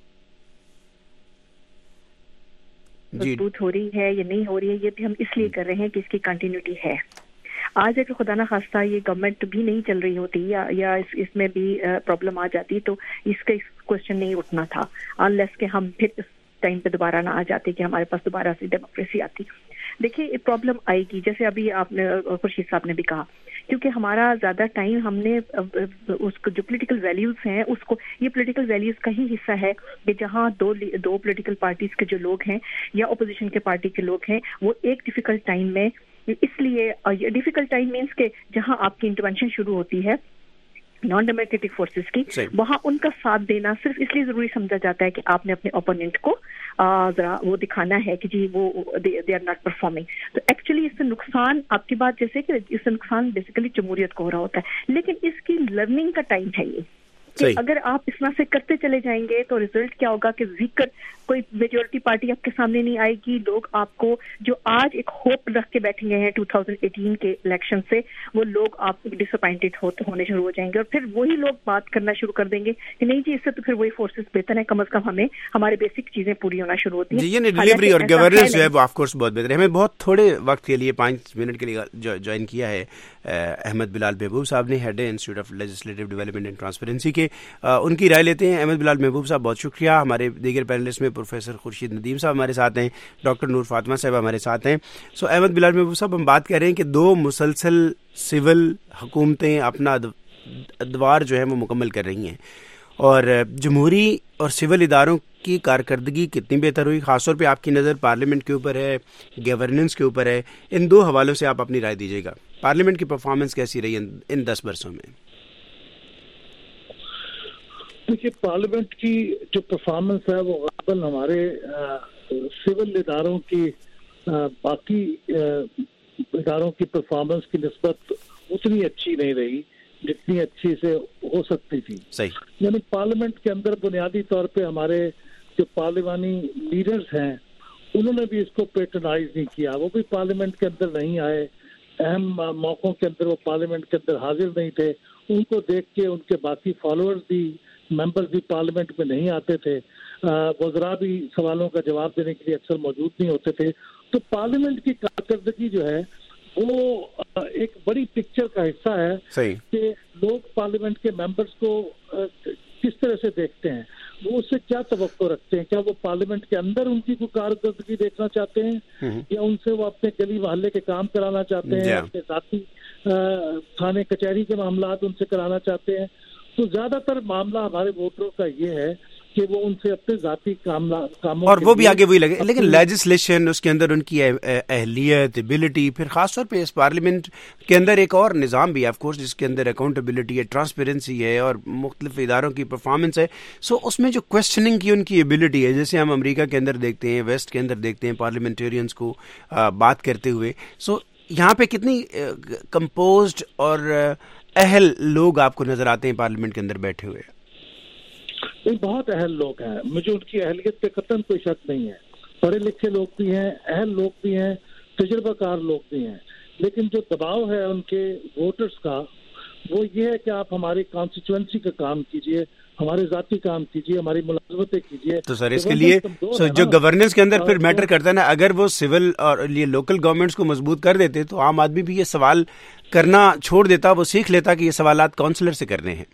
مضبوط ہو رہی ہے یا نہیں ہو رہی ہے، یہ بھی ہم اس لیے کر رہے ہیں کہ اس کی کنٹینیوٹی ہے. آج اگر خدا نہ خواستہ یہ گورنمنٹ بھی نہیں چل رہی ہوتی یا اس میں بھی پرابلم آ جاتی تو اس کا کوشچن نہیں اٹھنا تھا، انلیس کہ ہم پھر اس ٹائم پہ دوبارہ نہ آ جاتے کہ ہمارے پاس دوبارہ سے ڈیموکریسی آتی. دیکھیے پرابلم آئے گی، جیسے ابھی آپ نے خورشید صاحب نے بھی کہا، کیونکہ ہمارا زیادہ ٹائم ہم نے اس کو جو پولیٹیکل ویلیوز ہیں اس کو، یہ پولیٹیکل ویلیوز کا ہی حصہ ہے کہ جہاں دو پولیٹیکل پارٹیز کے جو لوگ ہیں یا اپوزیشن کے پارٹی کے لوگ ہیں وہ ایک ڈیفیکلٹ ٹائم میں، اس لیے ڈیفیکلٹ ٹائم مینس کہ جہاں آپ کی انٹرونشن شروع ہوتی ہے نان ڈیموکریٹک فورسز کی، وہاں ان کا ساتھ دینا صرف اس لیے ضروری سمجھا جاتا ہے کہ آپ نے اپنے اوپوننٹ کو ذرا وہ دکھانا ہے کہ جی وہ دے آر ناٹ پرفارمنگ. تو ایکچولی اس سے نقصان، آپ کی بات جیسے کہ اس سے نقصان بیسیکلی جمہوریت کو ہو رہا ہوتا ہے، لیکن اس کی لرننگ کا ٹائم ہے یہ کہ اگر آپ اس طرح سے کرتے چلے جائیں گے تو ریزلٹ کیا ہوگا کہ ویکر کوئی میجورٹی پارٹی آپ کے سامنے نہیں آئے گی. لوگ آپ کو جو آج ایک ہوپ رکھ کے بیٹھے گئے ہیں 2018 کے الیکشن سے، وہ لوگ آپ ڈس اپوائنٹڈ ہونے شروع ہو جائیں گے، اور پھر وہی لوگ بات کرنا شروع کر دیں گے کہ نہیں جی اس سے تو پھر وہی فورسز بہتر ہیں، کم از کم ہمیں ہمارے بیسک چیزیں پوری ہونا شروع ہوتی ہیں. جی ڈیلیوری اور گورننس جو ہے وہ آف کورس بہت بہتر ہے. ہمیں بہت تھوڑے وقت کے لیے 5 منٹ کے لیے جوائن کیا ہے احمد بلال محبوب صاحب نے، head institute of legislative development and transparency کے. ان کی رائے لیتے ہیں. احمد بلال محبوب صاحب بہت شکریہ. ہمارے دیگر پینلسٹ میں پروفیسر خورشید ندیم صاحب ہمارے ساتھ ہیں، ڈاکٹر نور فاطمہ صاحب ہمارے ساتھ ہیں. سو احمد بلال محبوب صاحب، ہم بات کر رہے ہیں کہ 2 مسلسل سول حکومتیں اپنا ادوار جو ہے وہ مکمل کر رہی ہیں، اور جمہوری اور سول اداروں کی کارکردگی کتنی بہتر ہوئی؟ خاص طور پہ آپ کی نظر پارلیمنٹ کے اوپر ہے، گورننس کے اوپر ہے، ان دو حوالوں سے آپ اپنی رائے دیجیے گا. پارلیمنٹ کی پرفارمنس کیسی رہی ان 10 برسوں میں؟ دیکھیے، پارلیمنٹ کی جو پرفارمنس ہے وہ غالباً ہمارے سول اداروں کی باقی اداروں کی پرفارمنس کی نسبت اتنی اچھی نہیں رہی جتنی اچھی سے ہو سکتی تھی. صحیح. یعنی پارلیمنٹ کے اندر بنیادی طور پہ ہمارے جو پارلیمانی لیڈرز ہیں انہوں نے بھی اس کو پیٹرنائز نہیں کیا. وہ بھی پارلیمنٹ کے اندر نہیں آئے، اہم موقعوں کے اندر وہ پارلیمنٹ کے اندر حاضر نہیں تھے. ان کو دیکھ کے ان کے باقی فالوورز بھی، ممبرز بھی پارلیمنٹ میں نہیں آتے تھے. وزراء بھی سوالوں کا جواب دینے کے لیے اکثر موجود نہیں ہوتے تھے. تو پارلیمنٹ کی کارکردگی جو ہے وہ ایک بڑی پکچر کا حصہ ہے. صحیح. کہ لوگ پارلیمنٹ کے ممبرز کو کس طرح سے دیکھتے ہیں، وہ اس سے کیا توقع رکھتے ہیں. کیا وہ پارلیمنٹ کے اندر ان کی کوئی کارکردگی دیکھنا چاہتے ہیں یا ان سے وہ اپنے گلی محلے کے کام کرانا چاہتے ہیں، اپنے ذاتی تھانے کچہری کے معاملات ان سے کرانا چاہتے ہیں. تو زیادہ تر معاملہ ہمارے ووٹروں کا یہ ہے کہ وہ ان سے اپنے ذاتی کاموں اور وہ بھی آگے وہی لگے. لیکن لیجسلیشن، اس کے اندر ان کی اہلیت، ایبلٹی، پھر خاص طور پہ اس پارلیمنٹ کے اندر ایک اور نظام بھی ہے آف کورس جس کے اندر اکاؤنٹیبلٹی ہے، ٹرانسپیرنسی ہے اور مختلف اداروں کی پرفارمنس ہے. سو اس میں جو کوشچننگ کی ان کی ایبلٹی ہے، جیسے ہم امریکہ کے اندر دیکھتے ہیں، ویسٹ کے اندر دیکھتے ہیں پارلیمنٹیرینز کو بات کرتے ہوئے. سو یہاں پہ کتنی کمپوزڈ اور اہل لوگ آپ کو نظر آتے ہیں پارلیمنٹ کے اندر بیٹھے ہوئے؟ بہت اہل لوگ ہیں. مجھے ان کی اہلیت پہ قطعاً کوئی شک نہیں ہے. پڑھے لکھے لوگ بھی ہیں، اہل لوگ بھی ہیں، تجربہ کار لوگ بھی ہیں. لیکن جو دباؤ ہے ان کے ووٹرز کا وہ یہ ہے کہ آپ ہماری کانسٹیچوئنسی کا کام کیجئے، ہمارے ذاتی کام کیجئے، ہماری ملازمتیں کیجئے. تو سر اس کے لیے جو گورننس کے اندر پھر میٹر کرتا ہے نا، اگر وہ سول اور یہ لوکل گورنمنٹس کو مضبوط کر دیتے تو عام آدمی بھی یہ سوال کرنا چھوڑ دیتا، وہ سیکھ لیتا کہ یہ سوالات کونسلر سے کرنے ہیں.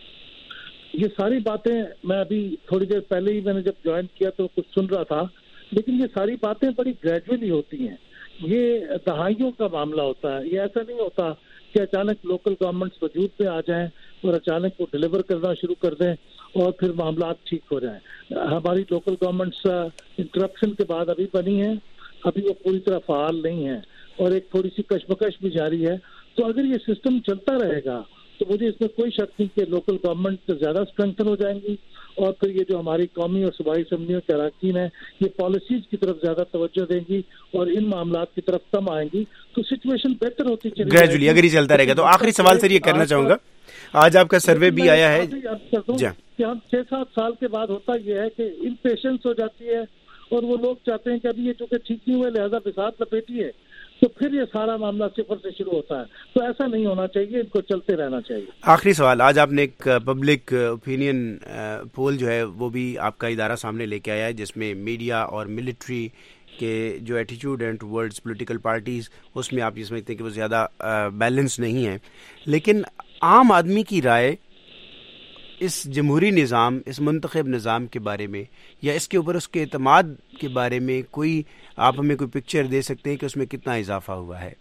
یہ ساری باتیں میں ابھی تھوڑی دیر پہلے ہی میں نے جب جوائن کیا تو کچھ سن رہا تھا، لیکن یہ ساری باتیں بڑی گریجولی ہوتی ہیں. یہ دہائیوں کا معاملہ ہوتا ہے. یہ ایسا نہیں ہوتا کہ اچانک لوکل گورنمنٹس وجود میں آ جائیں اور اچانک وہ ڈلیور کرنا شروع کر دیں اور پھر معاملات ٹھیک ہو جائیں. ہماری لوکل گورنمنٹس انٹرپشن کے بعد ابھی بنی ہیں، ابھی وہ پوری طرح فعال نہیں ہیں اور ایک تھوڑی سی کشمکش بھی جاری ہے. تو اگر یہ سسٹم چلتا رہے گا تو مجھے اس میں کوئی شک نہیں کہ لوکل گورنمنٹ زیادہ اسٹرینتھن ہو جائیں گی اور پھر یہ جو ہماری قومی اور صوبائی اسمبلیوں کے اراکین ہیں یہ پالیسیز کی طرف زیادہ توجہ دیں گی اور ان معاملات کی طرف کم آئیں گی تو سچویشن بہتر ہوتی چلی جائے گی گریجولی اگر یہ چلتا رہے گا. تو آخری سوال سر یہ کرنا چاہوں گا، آج آپ کا سروے بھی آیا ہے کہ ہم 6-7 سال کے بعد ہوتا یہ ہے کہ امپیشنس ہو جاتی ہے اور وہ لوگ چاہتے ہیں کہ ابھی یہ چونکہ ٹھیک نہیں ہوئے لہذا بساط لپیٹی ہے تو پھر یہ سارا معاملہ صفر سے شروع ہوتا ہے. تو ایسا نہیں ہونا چاہیے، ان کو چلتے رہنا چاہیے. آخری سوال، آج آپ نے ایک پبلک اوپینین پول جو ہے وہ بھی آپ کا ادارہ سامنے لے کے آیا ہے جس میں میڈیا اور ملٹری کے جو ایٹیٹیوڈ ہیں ٹورڈز پولیٹیکل پارٹیز، اس میں آپ یہ سمجھتے ہیں کہ وہ زیادہ بیلنس نہیں ہیں. لیکن عام آدمی کی رائے اس جمہوری نظام، اس منتخب نظام کے بارے میں یا اس کے اوپر اس کے اعتماد کے بارے میں کوئی آپ ہمیں کوئی پکچر دے سکتے ہیں کہ اس میں کتنا اضافہ ہوا ہے؟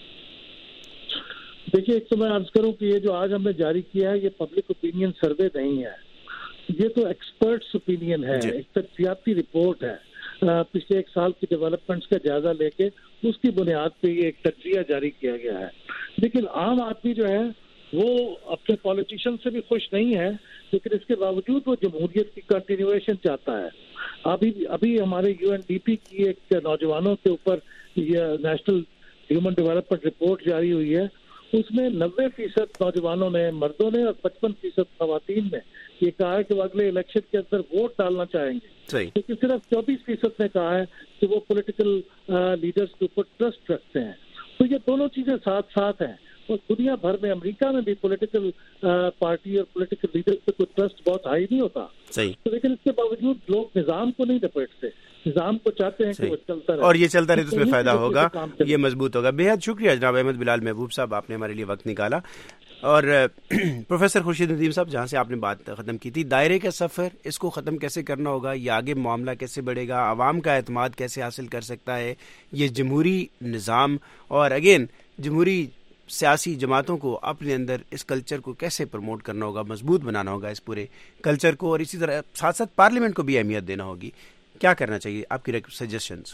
دیکھیے، ایک تو میں عرض کروں کہ یہ جو آج ہم نے جاری کیا ہے یہ پبلک اوپینین سروے نہیں ہے، یہ تو ایکسپرٹس اوپینین ہے، ایک تجزیاتی رپورٹ ہے. پچھلے 1 سال کی ڈیولپمنٹس کا جائزہ لے کے اس کی بنیاد پہ یہ ایک تجزیہ جاری کیا گیا ہے. لیکن عام آدمی جو ہے وہ اپنے پالیٹیشین سے بھی خوش نہیں ہے، لیکن اس کے باوجود وہ جمہوریت کی کنٹینیویشن چاہتا ہے. ابھی ہمارے UNDP کی ایک نوجوانوں کے اوپر یہ نیشنل ہیومن ڈیولپمنٹ رپورٹ جاری ہوئی ہے، اس میں 90% نوجوانوں نے، مردوں نے اور 55% خواتین نے یہ کہا ہے کہ وہ اگلے الیکشن کے اندر ووٹ ڈالنا چاہیں گے. لیکن صرف 24% نے کہا ہے کہ وہ پولیٹیکل لیڈرز کے اوپر ٹرسٹ رکھتے ہیں. تو یہ دونوں چیزیں ساتھ ساتھ ہیں اور دنیا بھر میں امریکہ میں بھی پولیٹیکل پارٹی اور پولیٹیکل لیڈر پہ کوئی ٹرسٹ بہت ہائی نہیں ہوتا. تو لیکن اس کے باوجود لوگ نظام کو نہیں لپیٹتے، نظام کو چاہتے ہیں کہ وہ چلتا رہے اور یہ چلتا رہے تو اس میں فائدہ ہوگا، یہ مضبوط ہوگا. بے حد شکریہ جناب احمد بلال محبوب صاحب، آپ نے ہمارے لیے وقت نکالا. اور پروفیسر خورشید ندیم صاحب، جہاں سے آپ نے بات ختم کی تھی، دائرے کا سفر، اس کو ختم کیسے کرنا ہوگا، یہ آگے معاملہ کیسے بڑھے گا، عوام کا اعتماد کیسے حاصل کر سکتا ہے یہ جمہوری نظام، اور اگین جمہوری سیاسی جماعتوں کو اپنے اندر اس کلچر کو کیسے پروموٹ کرنا ہوگا, مضبوط بنانا ہوگا اس پورے کلچر کو, اور اسی طرح ساتھ ساتھ پارلیمنٹ کو بھی اہمیت دینا ہوگی. کیا کرنا چاہیے, آپ کی سجیشنز؟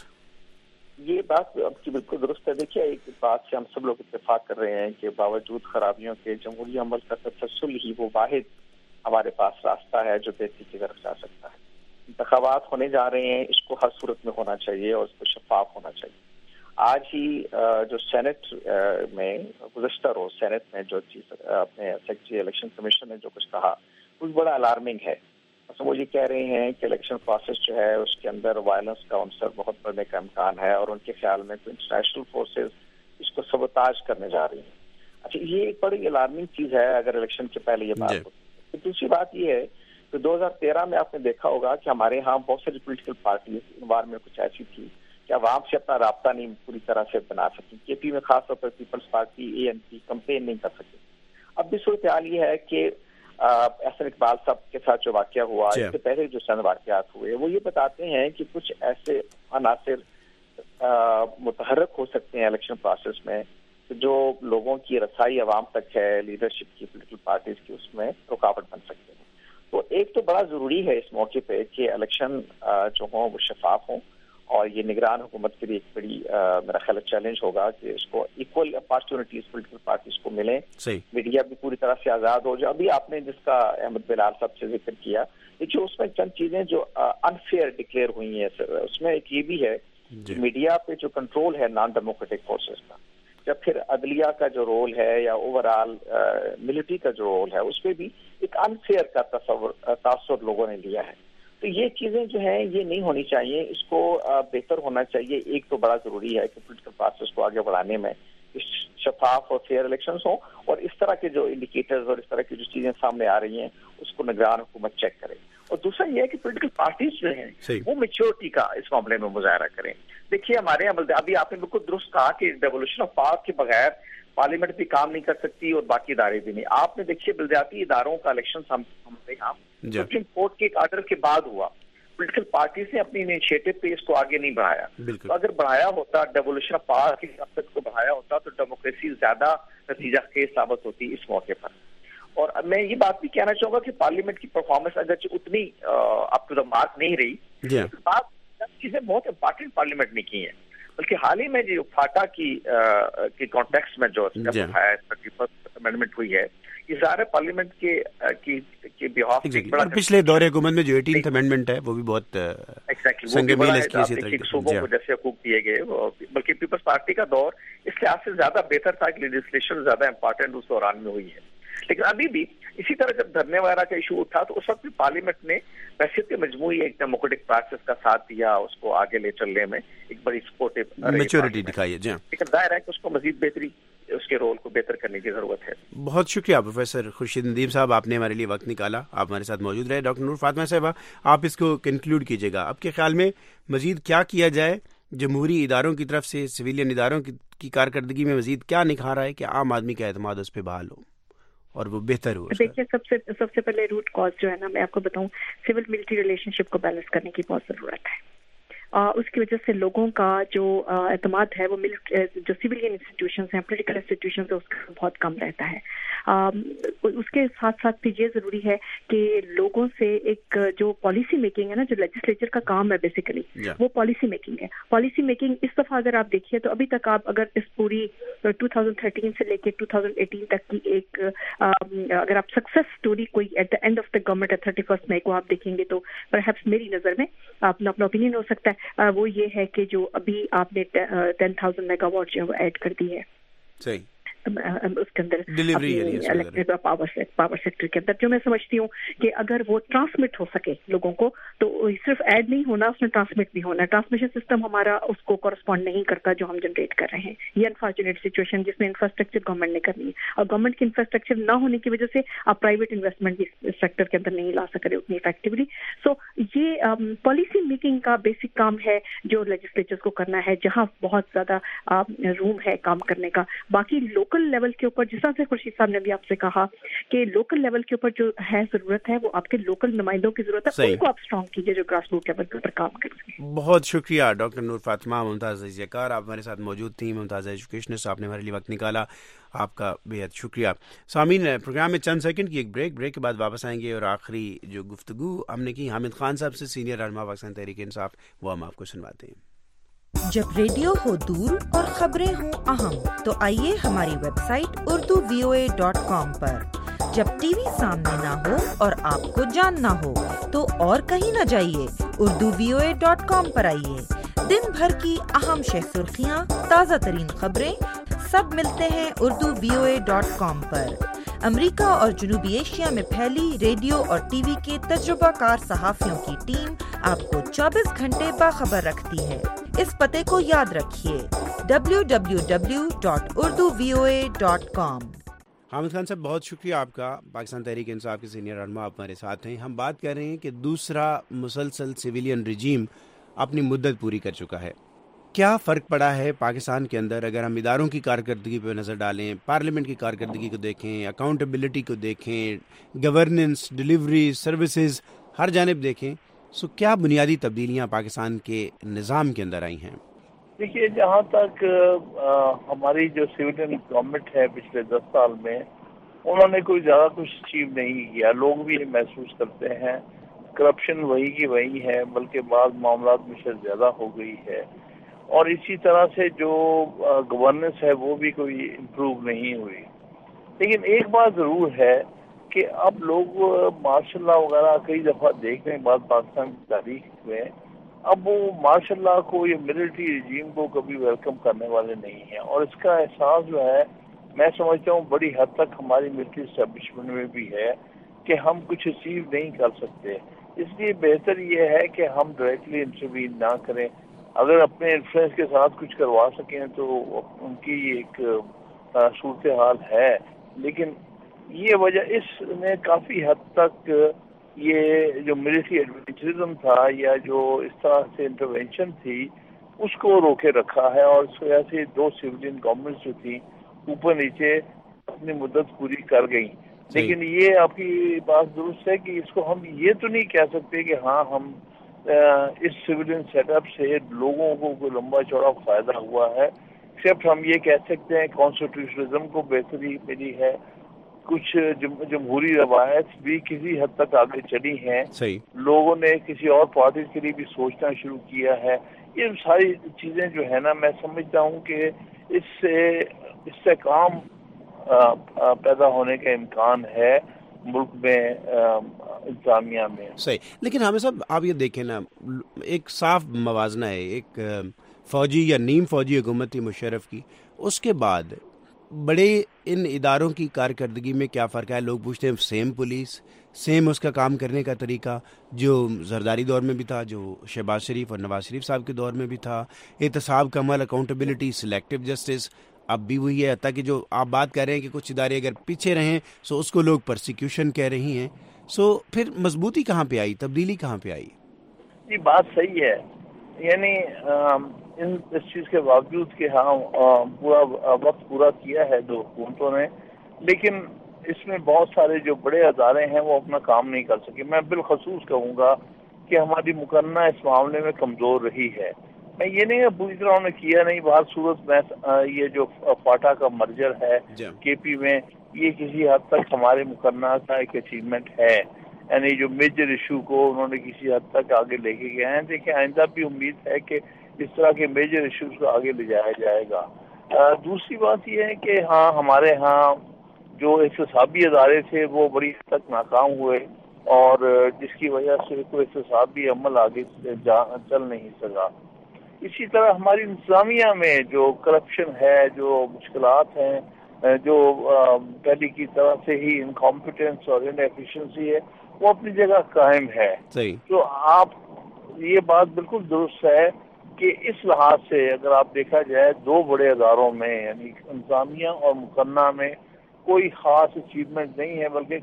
یہ بات آپ کی بالکل درست ہے. دیکھیے ایک بات سے ہم سب لوگ اتفاق کر رہے ہیں کہ باوجود خرابیوں کے جمہوری عمل کا تسلسل ہی وہ واحد ہمارے پاس راستہ ہے جو بہتری کی طرف جا سکتا ہے. انتخابات ہونے جا رہے ہیں, اس کو ہر صورت میں ہونا چاہیے اور اس کو شفاف ہونا چاہیے. آج ہی جو سینٹ میں گزشتہ روز سینٹ میں جو چیز اپنے سیکرٹری الیکشن کمیشن نے جو کچھ کہا وہ بڑا الارمنگ ہے. وہ یہ کہہ رہے ہیں کہ الیکشن پروسیس جو ہے اس کے اندر وائلنس کا عنصر بہت بڑھنے کا امکان ہے, اور ان کے خیال میں انٹرنیشنل فورسز اس کو سبوتاج کرنے جا رہی ہیں. اچھا, یہ ایک بڑی الارمنگ چیز ہے اگر الیکشن کے پہلے یہ بات ہوتی ہے. دوسری بات یہ ہے کہ 2013 میں آپ نے دیکھا ہوگا کہ ہمارے ہاں بہت ساری پولیٹیکل پارٹیز انوائرمنٹ کچھ ایسی تھی کہ عوام سے اپنا رابطہ نہیں پوری طرح سے بنا سکی. کے پی میں خاص طور پر پیپلز پارٹی ANC کمپین نہیں کر سکی. اب بھی صورتحال یہ ہے کہ احسن اقبال صاحب کے ساتھ جو واقعہ ہوا, اس سے پہلے جو چند واقعات ہوئے, وہ یہ بتاتے ہیں کہ کچھ ایسے عناصر متحرک ہو سکتے ہیں الیکشن پروسیس میں جو لوگوں کی رسائی عوام تک ہے, لیڈرشپ کی, پولیٹیکل پارٹیز کی, اس میں رکاوٹ بن سکتے ہیں. تو ایک تو بڑا ضروری ہے اس موقع پہ کہ الیکشن جو ہوں وہ شفاف ہوں, اور یہ نگران حکومت کے لیے ایک بڑی میرا خیال چیلنج ہوگا کہ اس کو ایکول اپارچونیٹیز پولیٹیکل پارٹیز کو ملیں. میڈیا بھی پوری طرح سے آزاد ہو جائے. ابھی آپ نے جس کا احمد بلال صاحب سے ذکر کیا, دیکھیے اس میں چند چیزیں جو انفیئر ڈکلیئر ہوئی ہیں, اس میں ایک یہ بھی ہے کہ میڈیا پہ جو کنٹرول ہے نان ڈیموکریٹک فورسز کا, جب پھر عدلیہ کا جو رول ہے یا اوور آل ملٹری کا جو رول ہے, اس پہ بھی ایک انفیئر کا تاثر لوگوں نے لیا ہے. تو یہ چیزیں جو ہیں یہ نہیں ہونی چاہیے, اس کو بہتر ہونا چاہیے. ایک تو بڑا ضروری ہے کہ پولیٹیکل پروسیس کو آگے بڑھانے میں شفاف اور فیئر الیکشنز ہوں, اور اس طرح کے جو انڈیکیٹرز اور اس طرح کی جو چیزیں سامنے آ رہی ہیں اس کو نگران حکومت چیک کرے. اور دوسرا یہ ہے کہ پولیٹیکل پارٹیز جو ہیں وہ میچورٹی کا اس معاملے میں مظاہرہ کریں. دیکھیے ہمارے یہاں ابھی آپ نے بالکل درست کہا کہ ڈیولیوشن آف پاور کے بغیر پارلیمنٹ بھی کام نہیں کر سکتی اور باقی ادارے بھی نہیں. آپ نے دیکھیے بلدیاتی اداروں کا الیکشن ہمارے یہاں سپریم کورٹ کے ایک آرڈر کے بعد ہوا. پولیٹیکل پارٹیز نے اپنی انیشیٹو پہ اس کو آگے نہیں بڑھایا. تو اگر بڑھایا ہوتا, ڈیولیوشن آف پاور کی حد کو بڑھایا ہوتا, تو ڈیموکریسی زیادہ نتیجہ خیز ثابت ہوتی اس موقع پر. اور میں یہ بات بھی کہنا چاہوں گا کہ پارلیمنٹ کی پرفارمنس اگرچہ اتنی اپ ٹو دا مارک نہیں رہی, بات چیزیں بہت امپارٹنٹ پارلیمنٹ نے کی ہیں. بلکہ حال ہی میں جو فاٹا کی کانٹیکس میں جو امینڈمنٹ ہوئی ہے, یہ سارے پارلیمنٹ کے بہاف پچھلے دور حکومت میں جو 18th امینڈمنٹ ہے وہ بھی بہت صوبوں کو جیسے حقوق دیے گئے, بلکہ پیپلز پارٹی کا دور اس لحاظ سے زیادہ بہتر تھا کہ لیجسلیشن زیادہ امپارٹنٹ اس دوران میں ہوئی ہے. لیکن ابھی بھی اسی طرح جب دھرنے وغیرہ کا ایشو اٹھا تو اس وقت بھی پارلیمنٹ نے حیثیت مجموعی ایک ڈیموکریٹک پروسیس کا ساتھ دیا, اس کو آگے لے چلنے میں ایک بڑی سپورٹو میچورٹی دکھائی ہے. لیکن ظاہر ہے کہ اس کو مزید بہتری, اس کے رول کو بہتر کرنے کی ضرورت ہے. بہت شکریہ پروفیسر خورشید ندیم صاحب, آپ نے ہمارے لیے وقت نکالا, آپ ہمارے ساتھ موجود رہے. ڈاکٹر نور فاطمہ صاحبہ, آپ اس کو کنکلوڈ کیجیے گا. آپ کے خیال میں مزید کیا کیا جائے, جمہوری اداروں کی طرف سے سویلین اداروں کی کارکردگی میں مزید کیا نکھار ہے کہ عام آدمی کا اعتماد اس پہ بحال ہو اور وہ بہتر ہو؟ دیکھیے سب سے پہلے روٹ کاز جو ہے نا, میں آپ کو بتاؤں, سول ملٹری ریلیشن شپ کو بیلنس کرنے کی بہت ضرورت ہے. اس کی وجہ سے لوگوں کا جو اعتماد ہے وہ جو سویلین انسٹیٹیوشنز ہیں, پولیٹیکل انسٹیٹیوشنز ہیں, اس کا بہت کم رہتا ہے. اس کے ساتھ ساتھ بھی یہ ضروری ہے کہ لوگوں سے ایک جو پالیسی میکنگ ہے نا, جو لیجسلیچر کا کام ہے بیسیکلی, وہ پالیسی میکنگ ہے. پالیسی میکنگ اس دفعہ اگر آپ دیکھیے تو ابھی تک آپ اگر اس پوری 2013 سے لے کے 2018 تک کی ایک اگر آپ سکسیس اسٹوری کوئی at the end of the government 31 مئی کو آپ دیکھیں گے تو پرہیپس میری نظر میں اپنا اوپینین ہو سکتا ہے, وہ یہ ہے کہ جو ابھی آپ نے 10,000 میگا واٹ جو ہے وہ ایڈ کر دی ہے. صحیح. اس کے اندر پاور سیکٹر کے اندر, جو میں سمجھتی ہوں کہ اگر وہ ٹرانسمٹ ہو سکے لوگوں کو, تو صرف ایڈ نہیں ہونا, اس میں ٹرانسمٹ بھی ہونا ہے. ٹرانسمیشن سسٹم ہمارا اس کو کورسپونڈ نہیں کرتا جو ہم جنریٹ کر رہے ہیں. یہ انفارچونیٹ سچویشن جس میں انفراسٹرکچر گورنمنٹ نے کرنی ہے, اور گورنمنٹ کی انفراسٹرکچر نہ ہونے کی وجہ سے آپ پرائیویٹ انویسٹمنٹ بھی سیکٹر کے اندر نہیں لا سک رہے اتنی افیکٹولی. سو یہ پالیسی میکنگ کا بیسک کام ہے جو لیجسلیچر کو کرنا ہے, جہاں بہت زیادہ روم ہے کام کرنے کا. باقی لوکل लोकल लेवल के ऊपर, जिस तरह से खुर्शीद साहब ने भी आपसे कहा कि लोकल लेवल के ऊपर जो है ज़रूरत है वो आपके लोकल नुमाइंदों की ज़रूरत है, उनको आप स्ट्रॉन्ग कीजिए जो ग्रास रूट लेवल के ऊपर काम करेंगे। बहुत शुक्रिया डॉक्टर नूर फातिमा मुमताज़ ज़ियाकार, आप हमारे साथ मौजूद थी। मुमताज़ एजुकेशनिस्ट, आपने हमारे लिए वक्त निकाला, आपका बेहद शुक्रिया। सामीन, प्रोग्राम में चंद सेकंड की एक ब्रेक के बाद वापस आएंगे और आखिरी जो गुफ्तगू हमने की हामिद खान साहब से, सीनियर रहनुमा पाकिस्तान तहरीक इंसाफ, वो हम आपको सुनवाते हैं। जब रेडियो हो दूर और खबरें हों अहम, तो आइए हमारी वेबसाइट urduvoa.com पर। जब टीवी सामने ना हो और आपको जानना हो तो और कहीं न जाइए, urduvoa.com पर आइए। दिन भर की अहम सुर्खियाँ, ताज़ा तरीन खबरें सब मिलते हैं urduvoa.com पर। अमेरिका और जनूबी एशिया में फैली रेडियो और टीवी के तजुर्बाकार सहाफ़ियों की टीम आपको 24 घंटे बाखबर रखती है। इस पते को याद रखिए, www.urduvoa.com। हामिद खान साहब, बहुत शुक्रिया आपका। पाकिस्तान तहरीक इंसाफ के सीनियर रहनुमा आप हमारे साथ हैं। हम बात कर रहे हैं कि दूसरा मुसलसल सिविलियन रिजीम अपनी मुद्दत पूरी कर चुका है। क्या फ़र्क पड़ा है पाकिस्तान के अंदर? अगर हम इदारों की कारकर्दगी पर नज़र डालें, पार्लियामेंट की कारकर्दगी को देखें, अकाउंटेबिलिटी को देखें, गवर्नेंस, डिलीवरी, सर्विसेज, हर जानिब देखें, सो क्या बुनियादी तब्दीलियाँ पाकिस्तान के निज़ाम के अंदर आई हैं? देखिए, जहाँ तक हमारी जो सिविलियन गवर्नमेंट है पिछले 10 साल में, उन्होंने कोई ज़्यादा कुछ अचीव नहीं किया। लोग भी महसूस करते हैं करप्शन वही की वही है, बल्कि बाद मामला में शायद ज़्यादा हो गई है। और इसी तरह से जो गवर्नेंस है वो भी कोई इम्प्रूव नहीं हुई। लेकिन एक बात ज़रूर है कि अब लोग मार्शल लॉ वगैरह कई दफ़ा देख रहे हैं बाद पाकिस्तान की तारीख में, अब वो मार्शल लॉ को, ये मिलिट्री रिजीम को कभी वेलकम करने वाले नहीं हैं। और इसका एहसास जो है, मैं समझता हूँ बड़ी हद तक हमारी मिलिट्री एस्टेब्लिशमेंट में भी है कि हम कुछ अचीव नहीं कर सकते। इसलिए बेहतर ये है कि हम डायरेक्टली इंटरवीन ना करें। अगर अपने इन्फ्लुएंस के साथ कुछ करवा सकें तो उनकी एक सूरत हाल है। लेकिन ये वजह, इसने काफ़ी हद तक ये जो मिलिट्री एडवेंचरिज्म था या जो इस तरह से इंटरवेंशन थी, उसको रोके रखा है। और इस वजह से 2 सिविलियन गवर्नमेंट्स जो थी ऊपर नीचे अपनी मुद्दत पूरी कर गई। लेकिन ये आपकी बात दुरुस्त है कि इसको हम ये तो नहीं कह सकते कि हाँ हम इस सिविलियन सेटअप से लोगों को कोई लंबा चौड़ा फायदा हुआ है। एक्सेप्ट हम ये कह सकते हैं कॉन्स्टिट्यूशनलिज्म को बेहतरी मिली है, कुछ जमहूरी रवायत भी किसी हद तक आगे चली हैं। लोगों ने किसी और पार्टी के लिए भी सोचना शुरू किया है। ये सारी चीजें जो है ना, मैं समझता हूँ कि इससे काम पैदा होने का इम्कान है मुल्क में, इंतजामिया में। सही। लेकिन हमें सब आप ये देखें ना, एक साफ मवाजना है। एक फौजी या नीम फौजी हुकूमत थी मुशर्रफ की, उसके बाद बड़े इन इदारों की कारकर्दगी में क्या फ़र्क है? लोग पूछते हैं सेम पुलिस, सेम उसका काम करने का तरीका जो जरदारी दौर में भी था, जो शहबाज शरीफ और नवाज शरीफ साहब के दौर में भी था। एहतसाब का अमल, अकाउंटेबिलिटी, सिलेक्टिव जस्टिस अब भी वही है। ताकि जो आप बात कर रहे हैं कि कुछ इदारे अगर पीछे रहें सो उसको लोग परसिक्यूशन कह रही हैं। सो फिर मजबूती कहाँ पे आई, तब्दीली कहाँ पे आई? ये बात सही है। यानी इस चीज़ के बावजूद कि हाँ पूरा वक्त पूरा किया है 2 हुकूमतों ने, लेकिन इसमें बहुत सारे जो बड़े अदारे हैं वो अपना काम नहीं कर सके। मैं बिलखसूस कहूँगा कि हमारी मुकन्ना इस मामले में कमज़ोर रही है। मैं ये नहीं पूरी तरह उन्होंने किया नहीं। बाहर सूरत में ये जो फाटा का मर्जर है केपी में, ये किसी हद तक हमारे मुकन्ना का एक अचीवमेंट है। यानी जो मेजर इशू को उन्होंने किसी हद तक आगे लेके गए हैं। देखिए, आइंदा भी उम्मीद है कि इस तरह के मेजर इशूज को आगे ले जाया जाएगा। दूसरी बात यह है कि हाँ, हमारे यहाँ जो एहतसाबी अदारे थे वो बड़ी हद तक नाकाम हुए और जिसकी वजह से कोई एहतसाबी अमल आगे चल नहीं सका। इसी तरह हमारी इंतजामिया में जो करप्शन है, जो मुश्किलात हैं, जो पहले की तरह से ही इनकॉम्पिटेंस और इनएफिशिएंसी है, वो अपनी जगह कायम है। तो आप ये बात बिल्कुल दुरुस्त है कि इस लिहाज से अगर आप देखा जाए 2 बड़े अदारों में यानी इंतजामिया और मुकन्ना में कोई खास अचीवमेंट नहीं है, बल्कि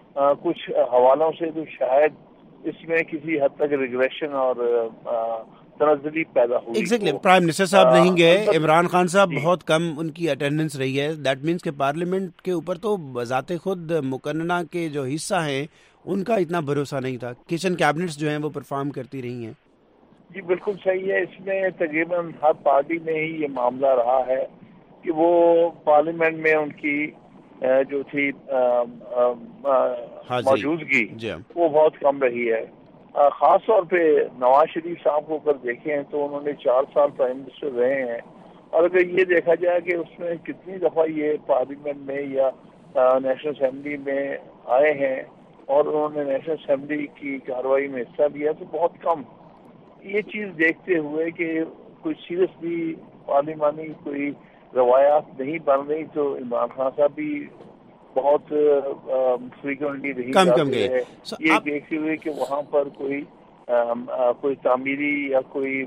कुछ हवालों से तो शायद इसमें किसी हद तक रिग्रेशन और تنزلی پیدا ہوئی. ایگزیکٹلی پرائم منسٹر صاحب نہیں گئے, عمران خان صاحب بہت کم ان کی اٹینڈنس رہی ہے. دیٹ مینس کہ پارلیمنٹ کے اوپر تو بذات خود مقننہ کے جو حصہ ہیں ان کا اتنا بھروسہ نہیں تھا. کچن کیبنٹس جو ہیں وہ پرفارم کرتی رہی ہیں. جی بالکل صحیح ہے. اس میں تقریباً ہر پارٹی میں ہی یہ معاملہ رہا ہے کہ وہ پارلیمنٹ میں ان کی جو تھی موجودگی وہ بہت کم رہی ہے. خاص طور پہ نواز شریف صاحب کو اگر دیکھیں تو انہوں نے 4 سال پرائم منسٹر رہے ہیں, اور اگر یہ دیکھا جائے کہ اس میں کتنی دفعہ یہ پارلیمنٹ میں یا نیشنل اسمبلی میں آئے ہیں اور انہوں نے نیشنل اسمبلی کی کارروائی میں حصہ لیا, تو بہت کم. یہ چیز دیکھتے ہوئے کہ کوئی سیریسلی پارلیمانی کوئی روایات نہیں بن رہی, تو عمران خان صاحب بھی بہت فریکوینٹلی نہیں جاتے ہیں. یہ دیکھتے ہوئے کہ وہاں پر کوئی تعمیری یا کوئی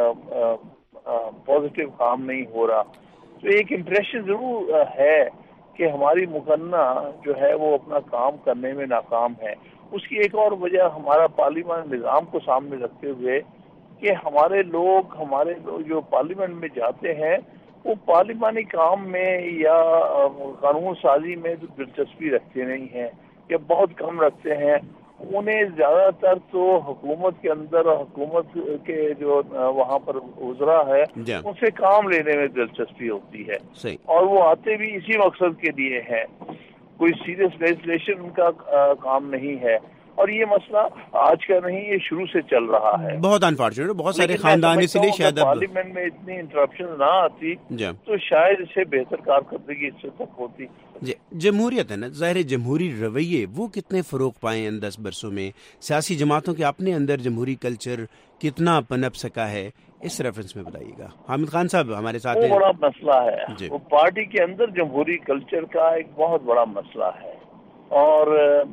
پازیٹیو کام نہیں ہو رہا, تو ایک امپریشن ضرور ہے کہ ہماری مقننہ جو ہے وہ اپنا کام کرنے میں ناکام ہے. اس کی ایک اور وجہ ہمارا پارلیمان نظام کو سامنے رکھتے ہوئے کہ ہمارے لوگ جو پارلیمنٹ میں جاتے ہیں وہ پارلیمانی کام میں یا قانون سازی میں تو دلچسپی رکھتے نہیں ہیں یا بہت کم رکھتے ہیں. انہیں زیادہ تر تو حکومت کے اندر اور حکومت کے جو وہاں پر وزراء ہے ان سے کام لینے میں دلچسپی ہوتی ہے, اور وہ آتے بھی اسی مقصد کے لیے ہیں. کوئی سیریس لیجسلیشن ان کا کام نہیں ہے. اور یہ مسئلہ آج کا نہیں, یہ شروع سے چل رہا ہے. بہت انفارچونیٹ, بہت سارے خاندان اس لیے شاید پارلیمنٹ میں اتنی انٹرپشن نہ آتی تو شاید اسے بہتر کارکردگی اس سے تک ہوتی. جمہوریت ہے نا, ظاہر جمہوری رویے وہ کتنے فروغ پائے ان 10 برسوں میں, سیاسی جماعتوں کے اپنے اندر جمہوری کلچر کتنا پنپ سکا ہے, اس ریفرنس میں بتائیے گا. حامد خان صاحب ہمارے ساتھ ہیں. وہ بڑا مسئلہ ہے, وہ پارٹی کے اندر جمہوری کلچر کا ایک بہت بڑا مسئلہ ہے. اور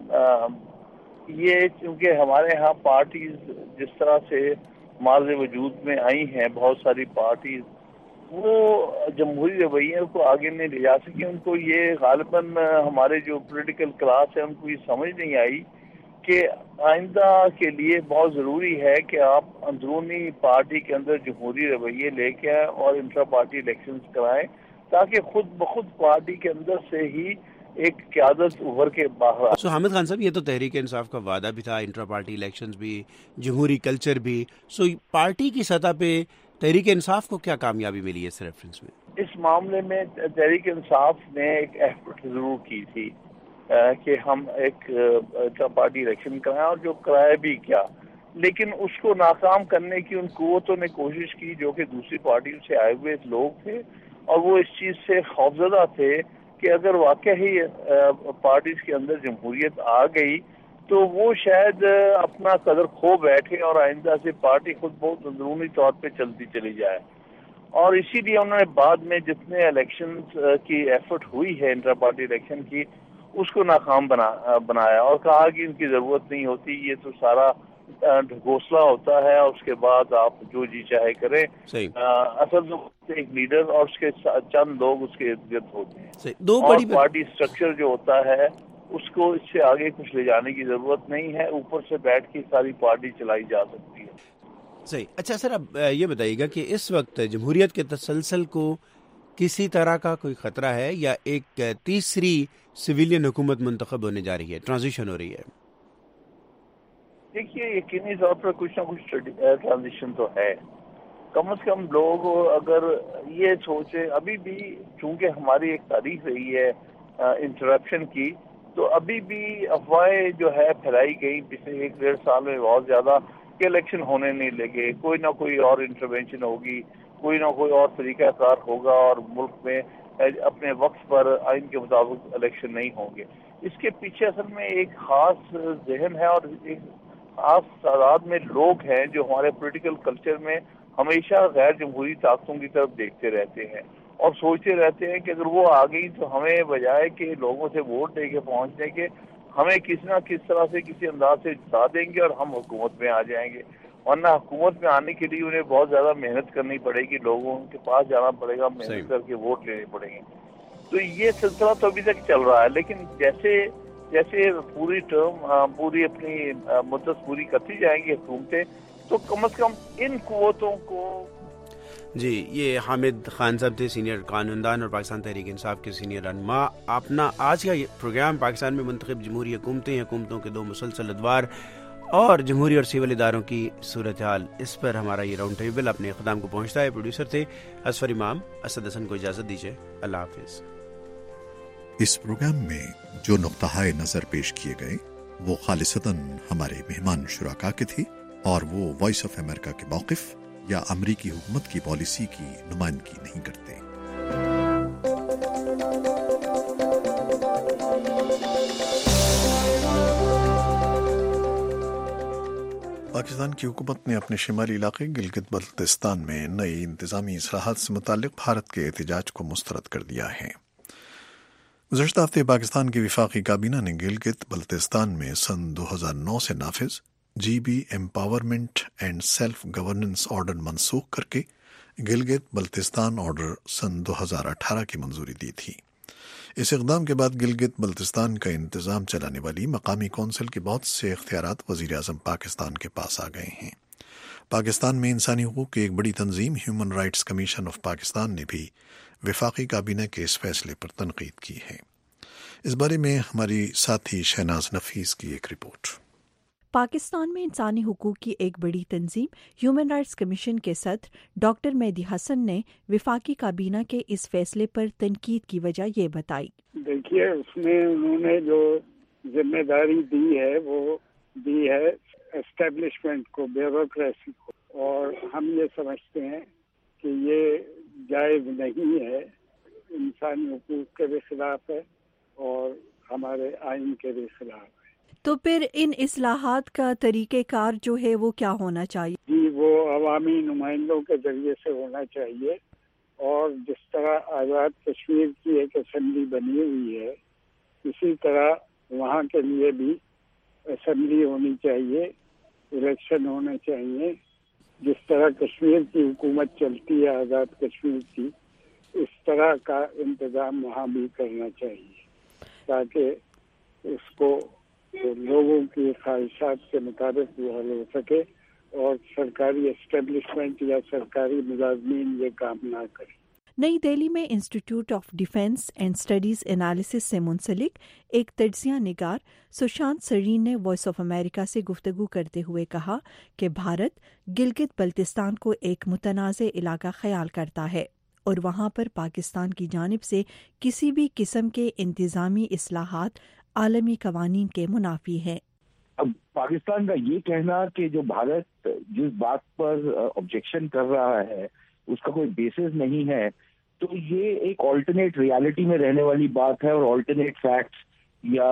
یہ چونکہ ہمارے ہاں پارٹیز جس طرح سے ماضی وجود میں آئی ہیں, بہت ساری پارٹیز وہ جمہوری رویے کو آگے نہیں لے جا سکی. ان کو یہ غالباً ہمارے جو پولیٹیکل کلاس ہے ان کو یہ سمجھ نہیں آئی کہ آئندہ کے لیے بہت ضروری ہے کہ آپ اندرونی پارٹی کے اندر جمہوری رویے لے کے آئیں اور انٹرا پارٹی الیکشنز کرائیں, تاکہ خود بخود پارٹی کے اندر سے ہی ایک قیادت ابھر کے باہر. سو حامد خان صاحب, یہ تو تحریک انصاف کا وعدہ بھی تھا, انٹرا پارٹی الیکشنز بھی, جمہوری کلچر بھی. سو پارٹی کی سطح پہ تحریک انصاف کو کیا کامیابی ملی ہے اس ریفرنس میں؟ اس معاملے میں تحریک انصاف نے ایک ایفرٹ ضرور کی تھی کہ ہم ایک انٹرا پارٹی الیکشن کرائیں, اور جو کرایا بھی کیا, لیکن اس کو ناکام کرنے کی ان قوتوں نے کوشش کی جو کہ دوسری پارٹیوں سے آئے ہوئے لوگ تھے, اور وہ اس چیز سے خوفزدہ تھے کہ اگر واقعی پارٹیز کے اندر جمہوریت آ گئی تو وہ شاید اپنا قدر کھو بیٹھے اور آئندہ سے پارٹی خود بہت اندرونی طور پہ چلتی چلی جائے. اور اسی لیے انہوں نے بعد میں جتنے الیکشنز کی ایفرٹ ہوئی ہے انٹرا پارٹی الیکشن کی, اس کو ناکام بنایا اور کہا کہ ان کی ضرورت نہیں ہوتی, یہ تو سارا ڈھکوسلا ہوتا ہے, اور اس کے بعد آپ جو جی چاہے کریں. اصل تو ایک لیڈر اور اس کے چند لوگ اس کے ارد گرد ہوتے ہیں, اور پارٹی اسٹرکچر جو ہوتا ہے اس کو اس سے آگے کچھ لے جانے کی ضرورت نہیں ہے, اوپر سے بیٹھ کے ساری پارٹی چلائی جا سکتی ہے. صحیح. اچھا سر, اب یہ بتائیے گا کہ اس وقت جمہوریت کے تسلسل کو کسی طرح کا کوئی خطرہ ہے, یا ایک تیسری سویلین حکومت منتخب ہونے جا رہی ہے, ٹرانزیشن ہو رہی ہے؟ دیکھیے, یقینی طور پر کچھ نہ کچھ ٹرانزیشن تو ہے. کم از کم لوگ اگر یہ سوچے, ابھی بھی چونکہ ہماری ایک تاریخ رہی ہے انٹرپشن کی, تو ابھی بھی افواہیں جو ہے پھیلائی گئی پچھلے 1-1.5 سال میں بہت زیادہ کہ الیکشن ہونے نہیں لگے, کوئی نہ کوئی اور انٹروینشن ہوگی, کوئی نہ کوئی اور طریقہ کار ہوگا, اور ملک میں اپنے وقت پر آئین کے مطابق الیکشن نہیں ہوں گے. اس کے پیچھے اصل میں ایک خاص ذہن ہے اور ایک خاص تعداد میں لوگ ہیں جو ہمارے پولیٹیکل کلچر میں ہمیشہ غیر جمہوری طاقتوں کی طرف دیکھتے رہتے ہیں اور سوچتے رہتے ہیں کہ اگر وہ آ گئی تو ہمیں بجائے کہ لوگوں سے ووٹ لے کے پہنچنے کے, ہمیں کسی نہ کس طرح سے کسی انداز سے جتا دیں گے اور ہم حکومت میں آ جائیں گے. ورنہ حکومت میں آنے کے لیے انہیں بہت زیادہ محنت کرنی پڑے گی, لوگوں کے پاس جانا پڑے گا, محنت کر کے ووٹ لینے پڑیں گے. تو یہ سلسلہ تو ابھی تک چل رہا ہے, لیکن جیسے پوری ٹرم پوری اپنی مدت پوری کرتی جائیں گی حکومتیں, तो कम से कम इन कुव्वतों को। जी, ये हामिद खान साहब थे, सीनियर कानूनदान और पाकिस्तान तहरीक इंसाफ के सीनियर रहनुमा। अपना आज का ये प्रोग्राम पाकिस्तान में मुंतखब जमहूरी हुकूमतों के 2 मुसलसल अदवार और जमहूरी और सिविल इदारों की सूरत हाल, इस पर हमारा ये राउंड टेबल अपने ख़त्म को पहुँचता है। प्रोड्यूसर थे असफर इमाम। असद हसन को इजाज़त दीजिए, अल्लाह हाफिज़। इस प्रोग्राम में जो नुक्ता नज़र पेश किए गए वो खालिसतन हमारे मेहमान शुराका के थे और वो वॉइस ऑफ अमेरिका के मौक़िफ़ या अमरीकी हुकूमत की पॉलिसी की नुमाइंदगी नहीं करते। पाकिस्तान की हुकूमत ने अपने शुमाली इलाके गिलगित बल्तिस्तान में नई इंतज़ामी इस्लाहात से मुताल्लिक़ भारत के एहतजाज को मुस्तरद कर दिया है। गुज़श्ता हफ़्ते पाकिस्तान की वफाकी काबीना ने गिलगित बल्तिस्तान में सन 2009 से नाफिज GB empowerment and self governance order मनसूख करके गिलगित बल्तिस्तान ऑर्डर सन 2018 की मंजूरी दी थी। इस इक़दाम के बाद गिलगित बल्तिस्तान का इंतज़ाम चलाने वाली मकामी कौंसिल के बहुत से इख्तियारात वज़ीर-ए-आज़म पाकिस्तान के पास आ गए हैं। पाकिस्तान में इंसानी हुकूक की एक बड़ी तंजीम human rights commission of Pakistan ने भी वफाकी काबीना के इस फैसले पर तनकीद की है। इस बारे में हमारी साथी शहनाज नफीस की एक रिपोर्ट। पाकिस्तान में इंसानी हुकूक की एक बड़ी तंजीम ह्यूमन राइट्स कमीशन के सदर डॉक्टर मेहदी हसन ने वफाकी काबीना के इस फैसले पर तनकीद की वजह ये बताई। देखिए, उसमें उन्होंने जो जिम्मेदारी दी है वो दी है एस्टेब्लिशमेंट को, ब्यूरोक्रेसी को, और हम ये समझते हैं कि ये जायज़ नहीं है, इंसानी हुकूक के भी खिलाफ है और हमारे आइन के भी खिलाफ है। तो फिर इन इस्लाहात का तरीक़ेकार जो है वो क्या होना चाहिए? जी, वो अवामी नुमाइंदों के जरिए से होना चाहिए, और जिस तरह आज़ाद कश्मीर की एक असेंबली बनी हुई है इसी तरह वहाँ के लिए भी असेंबली होनी चाहिए, इलेक्शन होने चाहिए। जिस तरह कश्मीर की हुकूमत चलती है आज़ाद कश्मीर की, इस तरह का इंतज़ाम वहाँ भी करना चाहिए ताकि उसको लोगों की ख्वाहिशात के मुताबिक वो हल हो सके और सरकारी एस्टेब्लिशमेंट या सरकारी मुलाजमीन ये काम ना करें। नई दिल्ली में institute of defence and studies analysis से मुंसलिक एक तज्ज़िया निगार सुशांत सरीन ने वॉइस ऑफ अमेरिका से गुफ्तगू करते हुए कहा कि भारत गिलगित बल्तिस्तान को एक मुतनाज़े इलाका ख्याल करता है और वहाँ पर पाकिस्तान की जानिब से किसी भी किस्म के इंतज़ामी इस्लाहात आलमी कवानीन के मुनाफी है। अब पाकिस्तान का ये कहना कि जो भारत जिस बात पर ऑब्जेक्शन कर रहा है उसका कोई बेसिस नहीं है, तो ये एक ऑल्टरनेट रियलिटी में रहने वाली बात है और ऑल्टरनेट फैक्ट्स या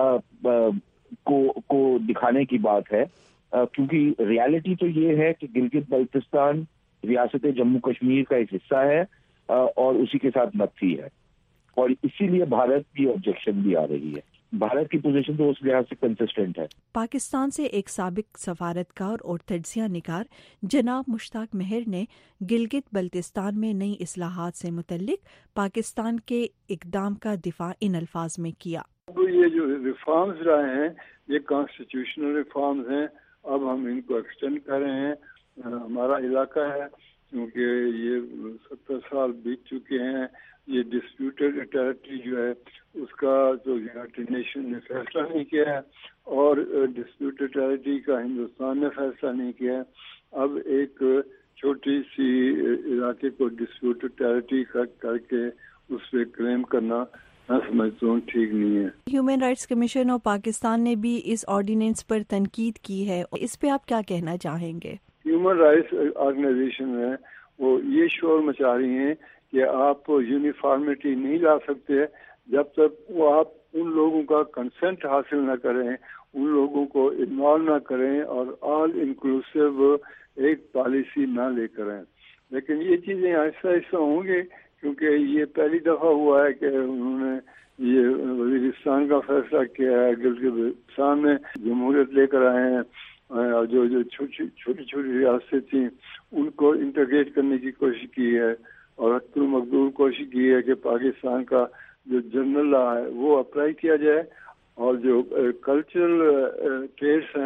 को दिखाने की बात है, क्योंकि रियलिटी तो ये है कि गिलगित बल्तिस्तान रियासत जम्मू कश्मीर का एक हिस्सा है और उसी के साथ नक्सी है, और इसीलिए भारत की ऑब्जेक्शन भी आ रही है। भारत की पोजीशन तो उस लिहाज से कंसिस्टेंट है। पाकिस्तान से एक साबिक सफारतकार और तज्ज़िया निगार जनाब मुश्ताक मेहर ने गिलगित बल्तिस्तान में नई इस्लाहात से मुतल्लिक पाकिस्तान के इक़दाम का दिफा इन अल्फाज में किया। तो ये जो रिफॉर्म्स रहे हैं ये कॉन्स्टिट्यूशनल रिफॉर्म्स हैं, अब हम इनको एक्सटेंड कर रहे हैं। हमारा इलाका है क्योंकि ये 70 साल बीत चुके हैं, ये डिस्प्यूटेड टेरिटरी जो है उसका जो यूनाइटेड नेशन ने फैसला नहीं किया है और डिस्प्यूटेड टेरिटरी का हिंदुस्तान ने फैसला नहीं किया है। अब एक छोटी सी इलाके को डिस्प्यूटेड टेरिटरी करके उस पर क्लेम करना मैं समझता हूँ ठीक नहीं है। Human rights commission of Pakistan ने भी इस ऑर्डिनेंस पर तनकीद की है, इस पे आप क्या कहना चाहेंगे? ह्यूमन राइट्स ऑर्गेनाइजेशन है वो ये शोर मचा रही हैं कि आप यूनिफॉर्मिटी नहीं ला सकते जब तक वो आप उन लोगों का कंसेंट हासिल न करें, उन लोगों को इन्वॉल्व न करें और ऑल इंक्लूसिव एक पॉलिसी ना लेकर आए। लेकिन ये चीज़ें ऐसा ऐसा होंगी क्योंकि ये पहली दफ़ा हुआ है कि उन्होंने ये वज़ीरिस्तान का फैसला किया है, गिलगित में जमहूरियत लेकर आए हैं और जो छोटी छोटी रियासतें थी उनको इंटीग्रेट करने की कोशिश की है और हत्तुल मकदूर कोशिश की है कि पाकिस्तान का जो जनरल लॉ है वो अप्लाई किया जाए और जो कल्चरल ट्रेड्स हैं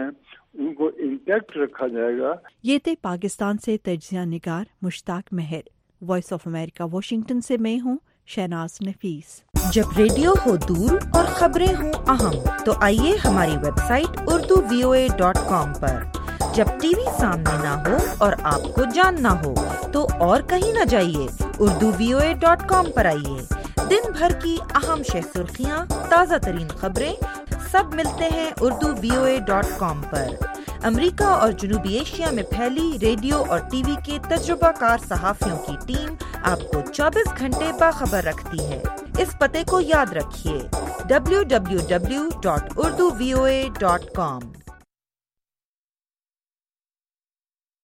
ان کو انٹیکٹ رکھا جائے گا. یہ تھے پاکستان سے تجزیہ نگار مشتاق مہر. وائس آف امریکہ واشنگٹن سے میں ہوں شہناز نفیس. جب ریڈیو ہو دور اور خبریں ہوں اہم تو آئیے ہماری ویب سائٹ urduvoa.com پر. جب ٹی وی سامنے نہ ہو اور آپ کو جاننا ہو تو اور کہیں نہ جائیے, urduvoa.com پر آئیے. دن بھر کی اہم شہ سرخیاں, تازہ ترین خبریں سب ملتے ہیں urduvoa.com پر. امریکہ اور جنوبی ایشیا میں پھیلی ریڈیو اور ٹی وی کے تجربہ کار صحافیوں کی ٹیم آپ کو 24 گھنٹے باخبر رکھتی ہے. اس پتے کو یاد رکھیے www.urduvoa.com.